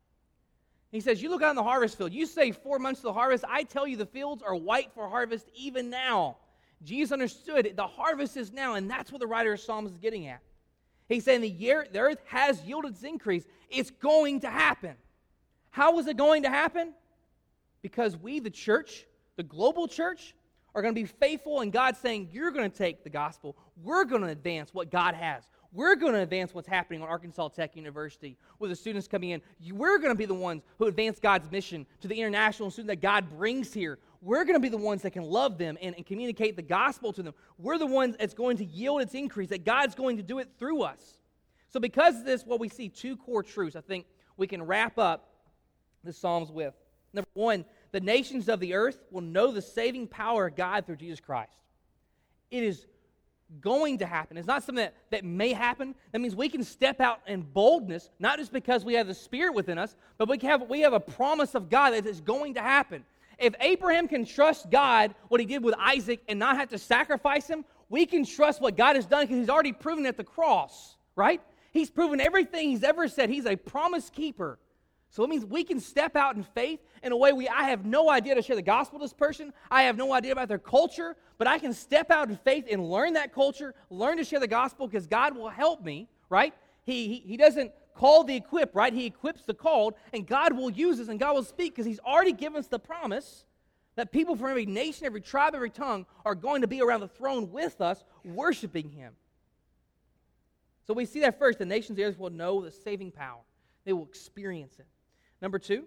D: He says, you look out in the harvest field. You say 4 months to the harvest. I tell you the fields are white for harvest even now. Jesus understood the harvest is now, and that's what the writer of Psalms is getting at. He's saying the earth has yielded its increase. It's going to happen. How is it going to happen? Because we, the church, the global church, are going to be faithful, and God's saying, you're going to take the gospel. We're going to advance what God has. We're going to advance what's happening on Arkansas Tech University with the students coming in. We're going to be the ones who advance God's mission to the international student that God brings here. We're going to be the ones that can love them and communicate the gospel to them. We're the ones that's going to yield its increase, that God's going to do it through us. So because of this, what we see two core truths I think we can wrap up the Psalms with. Number one, the nations of the earth will know the saving power of God through Jesus Christ. It is going to happen. It's not something that may happen. That means we can step out in boldness, not just because we have the Spirit within us, but we have a promise of God that is going to happen. If Abraham can trust God, what he did with Isaac, and not have to sacrifice him, we can trust what God has done because he's already proven at the cross, right? He's proven everything he's ever said. He's a promise keeper. So it means we can step out in faith in a way I have no idea to share the gospel to this person. I have no idea about their culture, but I can step out in faith and learn that culture, learn to share the gospel because God will help me, right? He doesn't call the equipped, right? He equips the called, and God will use us and God will speak because he's already given us the promise that people from every nation, every tribe, every tongue are going to be around the throne with us, worshiping him. So we see that first. The nations of the earth will know the saving power. They will experience it. Number two,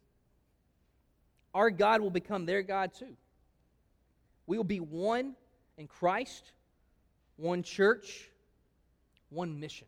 D: our God will become their God too. We will be one in Christ, one church, one mission.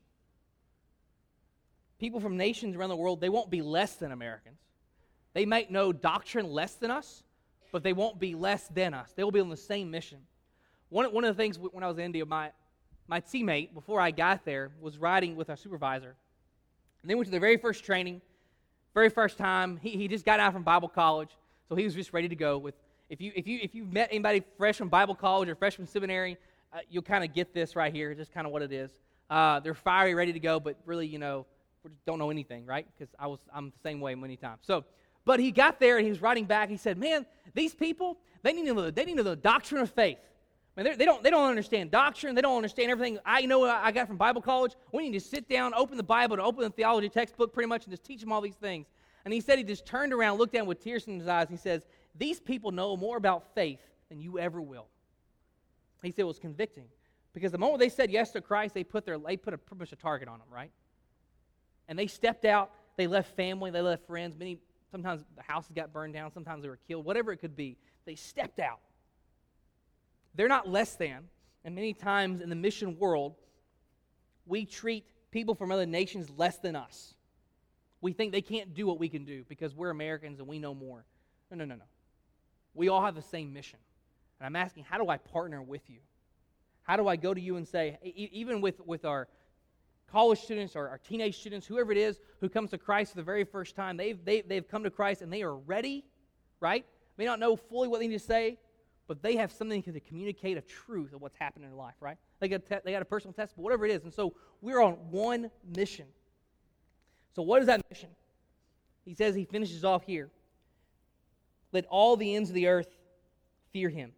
D: People from nations around the world, they won't be less than Americans. They might know doctrine less than us, but they won't be less than us. They will be on the same mission. One of the things when I was in India, my teammate, before I got there, was riding with our supervisor. And they went to their very first training. Very first time, he just got out from Bible college, so he was just ready to go. If you've met anybody fresh from Bible college or fresh from seminary, you'll kind of get this right here, just kind of what it is. They're fiery, ready to go, but really, we don't know anything, right? Because I'm the same way many times. But he got there and he was writing back. He said, "Man, these people they need to know the doctrine of faith. Man, they don't understand doctrine. They don't understand everything I know I got from Bible college. We need to sit down, open the Bible, and open the theology textbook pretty much and just teach them all these things." And he said he just turned around, looked down with tears in his eyes, and he says, "These people know more about faith than you ever will." He said it was convicting because the moment they said yes to Christ, they put pretty much a target on them, right? And they stepped out. They left family. They left friends. Sometimes the houses got burned down. Sometimes they were killed. Whatever it could be, they stepped out. They're not less than, and many times in the mission world, we treat people from other nations less than us. We think they can't do what we can do because we're Americans and we know more. No. We all have the same mission. And I'm asking, how do I partner with you? How do I go to you and say, even with our college students or our teenage students, whoever it is who comes to Christ for the very first time, they've come to Christ and they are ready, right? May not know fully what they need to say, but they have something to communicate a truth of what's happening in their life, right? They got a personal testimony, whatever it is. And so we're on one mission. So what is that mission? He says, he finishes off here. Let all the ends of the earth fear him.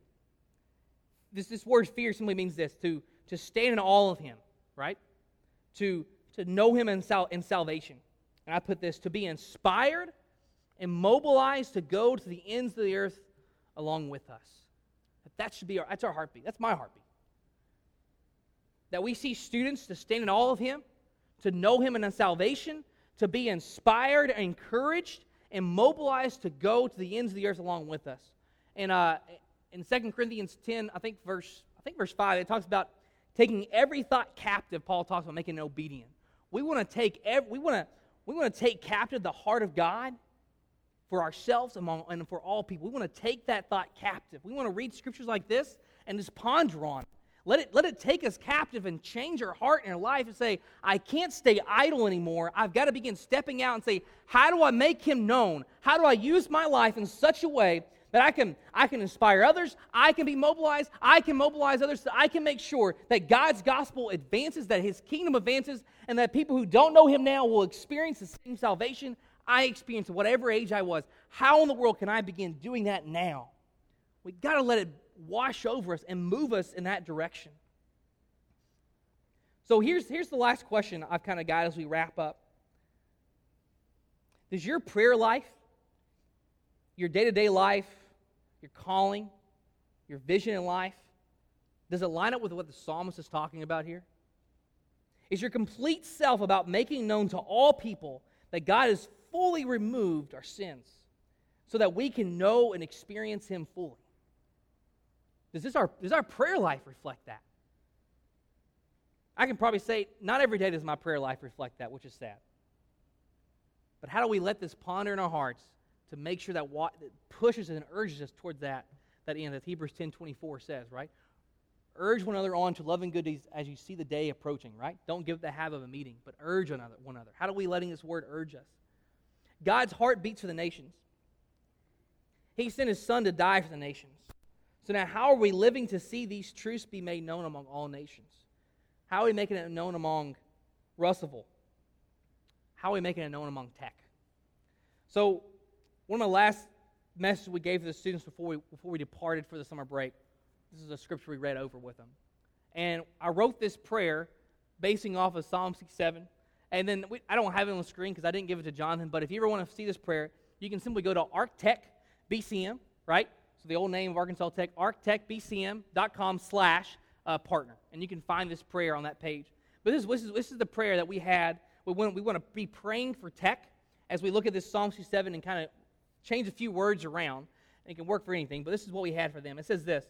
D: This word fear simply means this, to stand in awe of him, right? To know him in salvation. And I put this, to be inspired and mobilized to go to the ends of the earth along with us. That should be that's our heartbeat. That's my heartbeat. That we see students to stand in awe of Him, to know Him in His salvation, to be inspired and encouraged and mobilized to go to the ends of the earth along with us. And in 2 Corinthians 10, I think verse 5, it talks about taking every thought captive. Paul talks about making it obedient. We want to take take captive the heart of God for ourselves and for all people. We want to take that thought captive. We want to read scriptures like this and just ponder on it. Let it take us captive and change our heart and our life and say, I can't stay idle anymore. I've got to begin stepping out and say, how do I make Him known? How do I use my life in such a way that I can inspire others, I can be mobilized, I can mobilize others, so I can make sure that God's gospel advances, that His kingdom advances, and that people who don't know Him now will experience the same salvation I experienced at whatever age I was. How in the world can I begin doing that now? We've got to let it wash over us and move us in that direction. So here's the last question I've kind of got as we wrap up. Does your prayer life, your day-to-day life, your calling, your vision in life, does it line up with what the psalmist is talking about here? Is your complete self about making known to all people that God has fully removed our sins so that we can know and experience Him fully? Does our prayer life reflect that? I can probably say, not every day does my prayer life reflect that, which is sad. But how do we let this ponder in our hearts to make sure that pushes and urges us towards that end that Hebrews 10:24 says, right? Urge one another on to love and good deeds as you see the day approaching, right? Don't give the habit of a meeting, but urge one another. How are we letting this word urge us? God's heart beats for the nations. He sent His Son to die for the nations. So now how are we living to see these truths be made known among all nations? How are we making it known among Russellville? How are we making it known among Tech? So one of the last messages we gave to the students before we departed for the summer break, this is a scripture we read over with them. And I wrote this prayer basing off of Psalm 67. And then I don't have it on the screen because I didn't give it to Jonathan, but if you ever want to see this prayer, you can simply go to ArcTech BCM, right? So the old name of Arkansas Tech, arctechbcm.com/partner. And you can find this prayer on that page. But this is the prayer that we had. We want to be praying for Tech as we look at this Psalm 67 and kind of change a few words around. And it can work for anything, but this is what we had for them. It says this: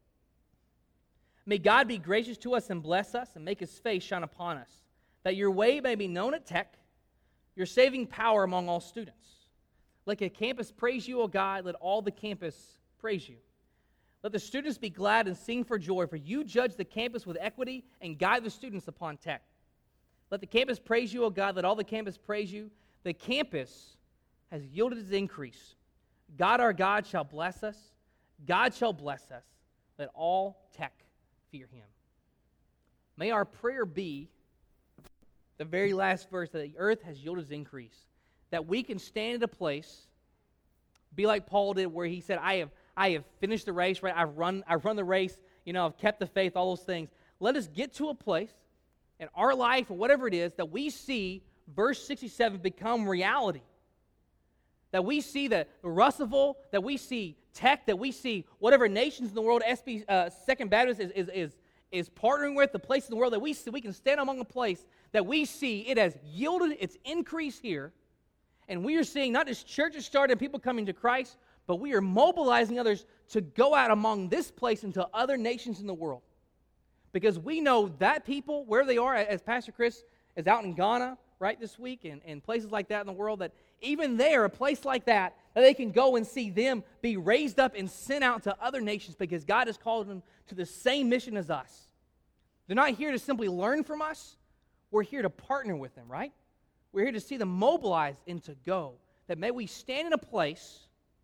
D: May God be gracious to us and bless us and make His face shine upon us, that your way may be known at Tech, your saving power among all students. Let the campus praise you, O God. Let all the campus praise you. Let the students be glad and sing for joy, for you judge the campus with equity and guide the students upon Tech. Let the campus praise you, O God. Let all the campus praise you. The campus has yielded its increase. God our God shall bless us. God shall bless us. Let all Tech fear Him. May our prayer be the very last verse, that the earth has yielded its increase. That we can stand at a place, be like Paul did, where he said, I have finished the race, right? I've run the race, I've kept the faith, all those things. Let us get to a place in our life, or whatever it is, that we see verse 67 become reality. That we see that Russellville, that we see Tech, that we see whatever nations in the world Second Baptist is partnering with, the place in the world that we can stand among a place that we see it has yielded its increase here. And we are seeing not just churches started and people coming to Christ, but we are mobilizing others to go out among this place into other nations in the world. Because we know that people, where they are, as Pastor Chris is out in Ghana, right, this week, and places like that in the world, that even there, a place like that they can go and see them be raised up and sent out to other nations because God has called them to the same mission as us. They're not here to simply learn from us. We're here to partner with them, right? We're here to see them mobilize and to go. That may we stand in a place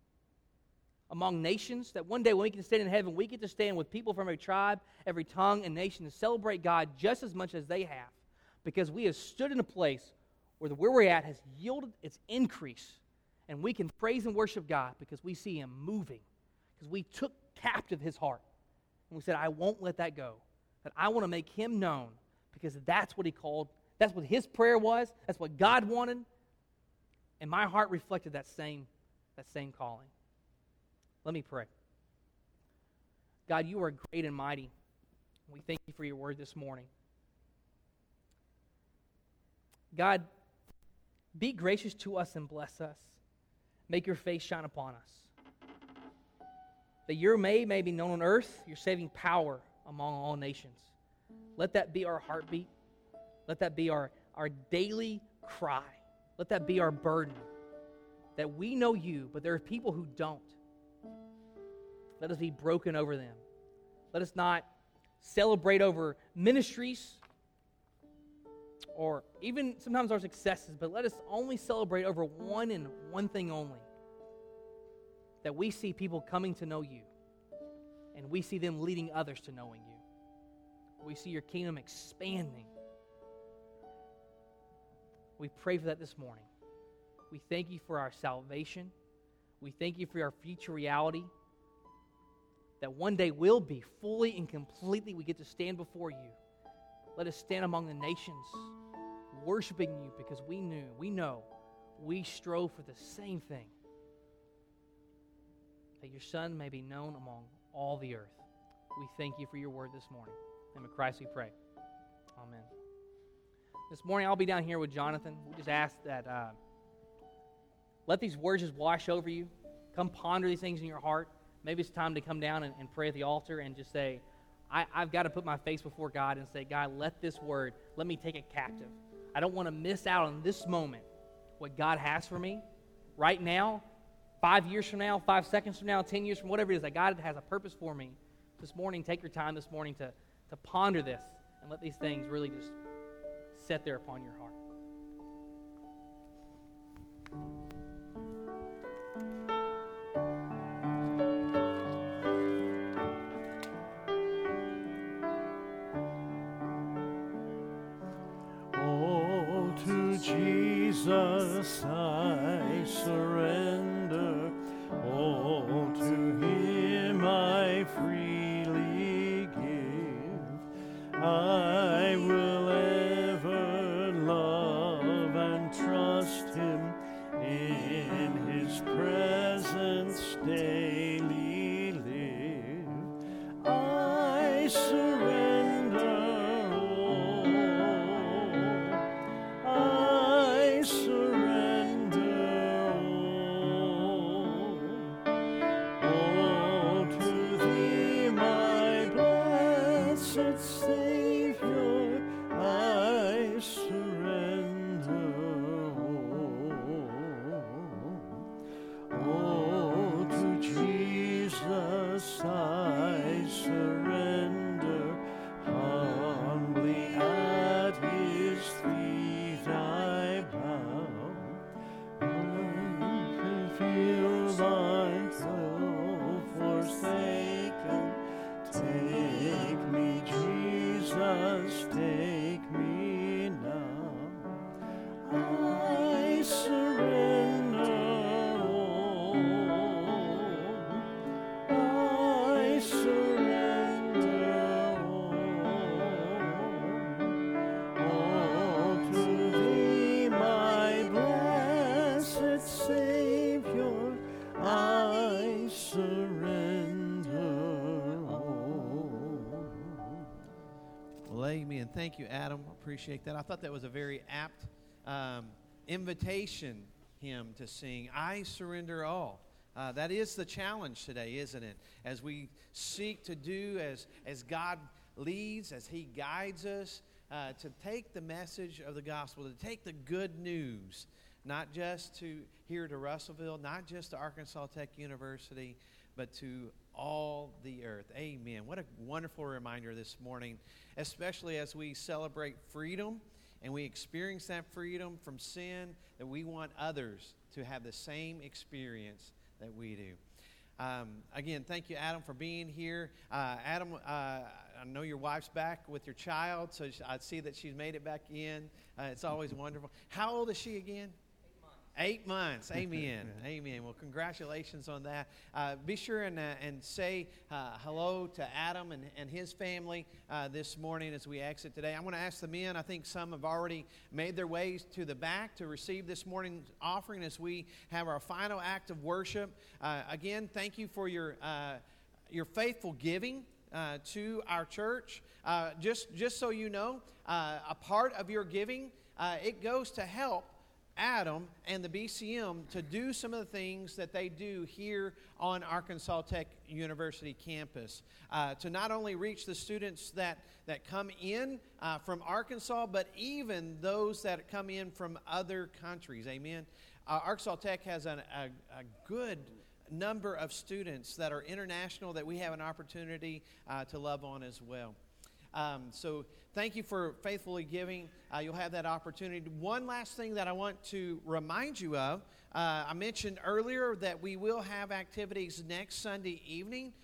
D: among nations, that one day when we can stand in heaven, we get to stand with people from every tribe, every tongue, and nation to celebrate God just as much as they have. Because we have stood in a place where we're at has yielded its increase. And we can praise and worship God because we see Him moving. Because we took captive His heart. And we said, I won't let that go. That I want to make Him known because that's what He called. That's what His prayer was. That's what God wanted. And my heart reflected that same that same calling. Let me pray. God, you are great and mighty. We thank you for your word this morning. God, be gracious to us and bless us. Make your face shine upon us. That your may be known on earth, your saving power among all nations. Let that be our heartbeat. Let that be our daily cry. Let that be our burden. That we know you, but there are people who don't. Let us be broken over them. Let us not celebrate over ministries or even sometimes our successes, but let us only celebrate over one and one thing only. That we see people coming to know you, and we see them leading others to knowing you. We see your kingdom expanding. We pray for that this morning. We thank you for our salvation. We thank you for our future reality. That one day will be fully and completely we get to stand before you. Let us stand among the nations, worshiping you because we know, we strove for the same thing. That your Son may be known among all the earth. We thank you for your word this morning. In the name of Christ we pray. Amen. This morning I'll be down here with Jonathan. We just ask that let these words just wash over you. Come ponder these things in your heart. Maybe it's time to come down and pray at the altar and just say, I've got to put my face before God and say, God, let this word, let me take it captive. I don't want to miss out on this moment, what God has for me right now, 5 years from now, 5 seconds from now, 10 years from whatever it is that God has a purpose for me. This morning, take your time this morning to ponder this and let these things really just set there upon your heart.
C: Oh, to Jesus I surrender. Oh, to him I freely give. I will ever love and trust him, in his presence daily live. I surrender all. I surrender all. Oh, to thee, my blessed Savior, I surrender all. Oh, to Jesus I surrender, humbly at his feet I bow. I feel myself forsaken. Take me, Jesus, take me now. I surrender all. I surrender all. Oh, to thee, my blessed Savior, I surrender all.
B: Well, amen. Thank you, Adam. Appreciate that. I thought that was a very apt invitation hymn to sing, I surrender all. That is the challenge today, isn't it? As we seek to do as God leads, as he guides us, to take the message of the gospel, to take the good news, not just to here to Russellville, not just to Arkansas Tech University, but to all the earth. Amen. What a wonderful reminder this morning, especially as we celebrate freedom and we experience that freedom from sin, that we want others to have the same experience that we do. Again, thank you, Adam, for being here. Adam, I know your wife's back with your child, so I see that she's made it back in. It's always wonderful. How old is she again? 8 months. Amen. Amen. Well, congratulations on that. Be sure and say hello to Adam and his family this morning as we exit today. I'm going to ask the men. I think some have already made their way to the back to receive this morning's offering as we have our final act of worship. Again, thank you for your faithful giving to our church. Just so you know, a part of your giving, it goes to help Adam and the BCM to do some of the things that they do here on Arkansas Tech University campus, to not only reach the students that come in from Arkansas, but even those that come in from other countries. Amen. Arkansas Tech has a good number of students that are international that we have an opportunity to love on as well. So thank you for faithfully giving. You'll have that opportunity. One last thing that I want to remind you of, I mentioned earlier that we will have activities next Sunday evening.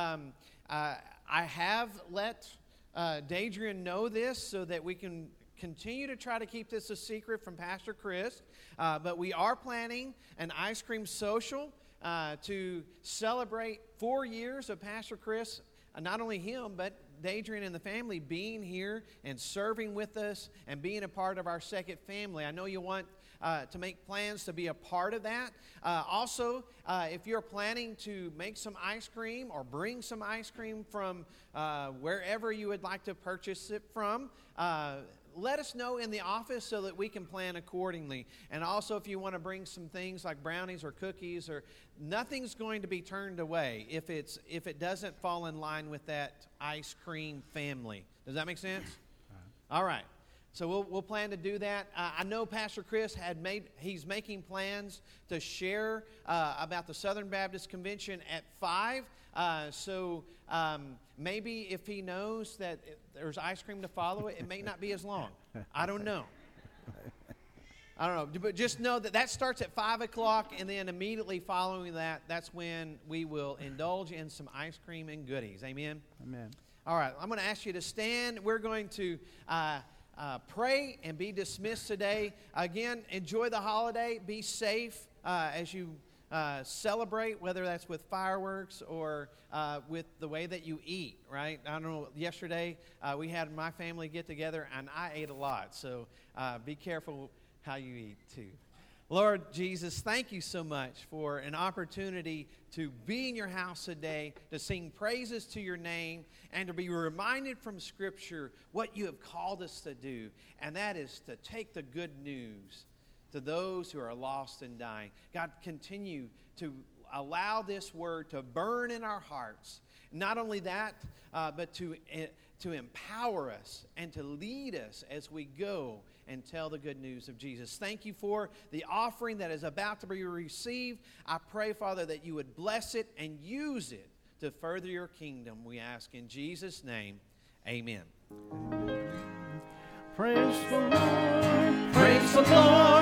B: I have let Dadrian know this so that we can continue to try to keep this a secret from Pastor Chris, but we are planning an ice cream social to celebrate 4 years of Pastor Chris, not only him, but Dadrian and the family being here and serving with us and being a part of our second family. I know you want to make plans to be a part of that. Also, if you're planning to make some ice cream or bring some ice cream from wherever you would like to purchase it from, let us know in the office so that we can plan accordingly. And also, if you want to bring some things like brownies or cookies, or nothing's going to be turned away if it doesn't fall in line with that ice cream family. Does that make sense? All right. So we'll plan to do that. I know Pastor Chris he's making plans to share about the Southern Baptist Convention at 5. So maybe if he knows that there's ice cream to follow it may not be as long. I don't know. But just know that starts at 5 o'clock, and then immediately following that, that's when we will indulge in some ice cream and goodies. Amen?
E: Amen.
B: All right, I'm going to ask you to stand. We're going to pray and be dismissed today. Again, enjoy the holiday. Be safe as you celebrate, whether that's with fireworks or with the way that you eat, right? I don't know, yesterday we had my family get together, and I ate a lot. So be careful how you eat, too. Lord Jesus, thank you so much for an opportunity to be in your house today, to sing praises to your name, and to be reminded from Scripture what you have called us to do, and that is to take the good news to those who are lost and dying. God, continue to allow this word to burn in our hearts. Not only that, but to empower us and to lead us as we go and tell the good news of Jesus. Thank you for the offering that is about to be received. I pray, Father, that you would bless it and use it to further your kingdom. We ask in Jesus' name, amen.
C: Praise the Lord. Praise the Lord.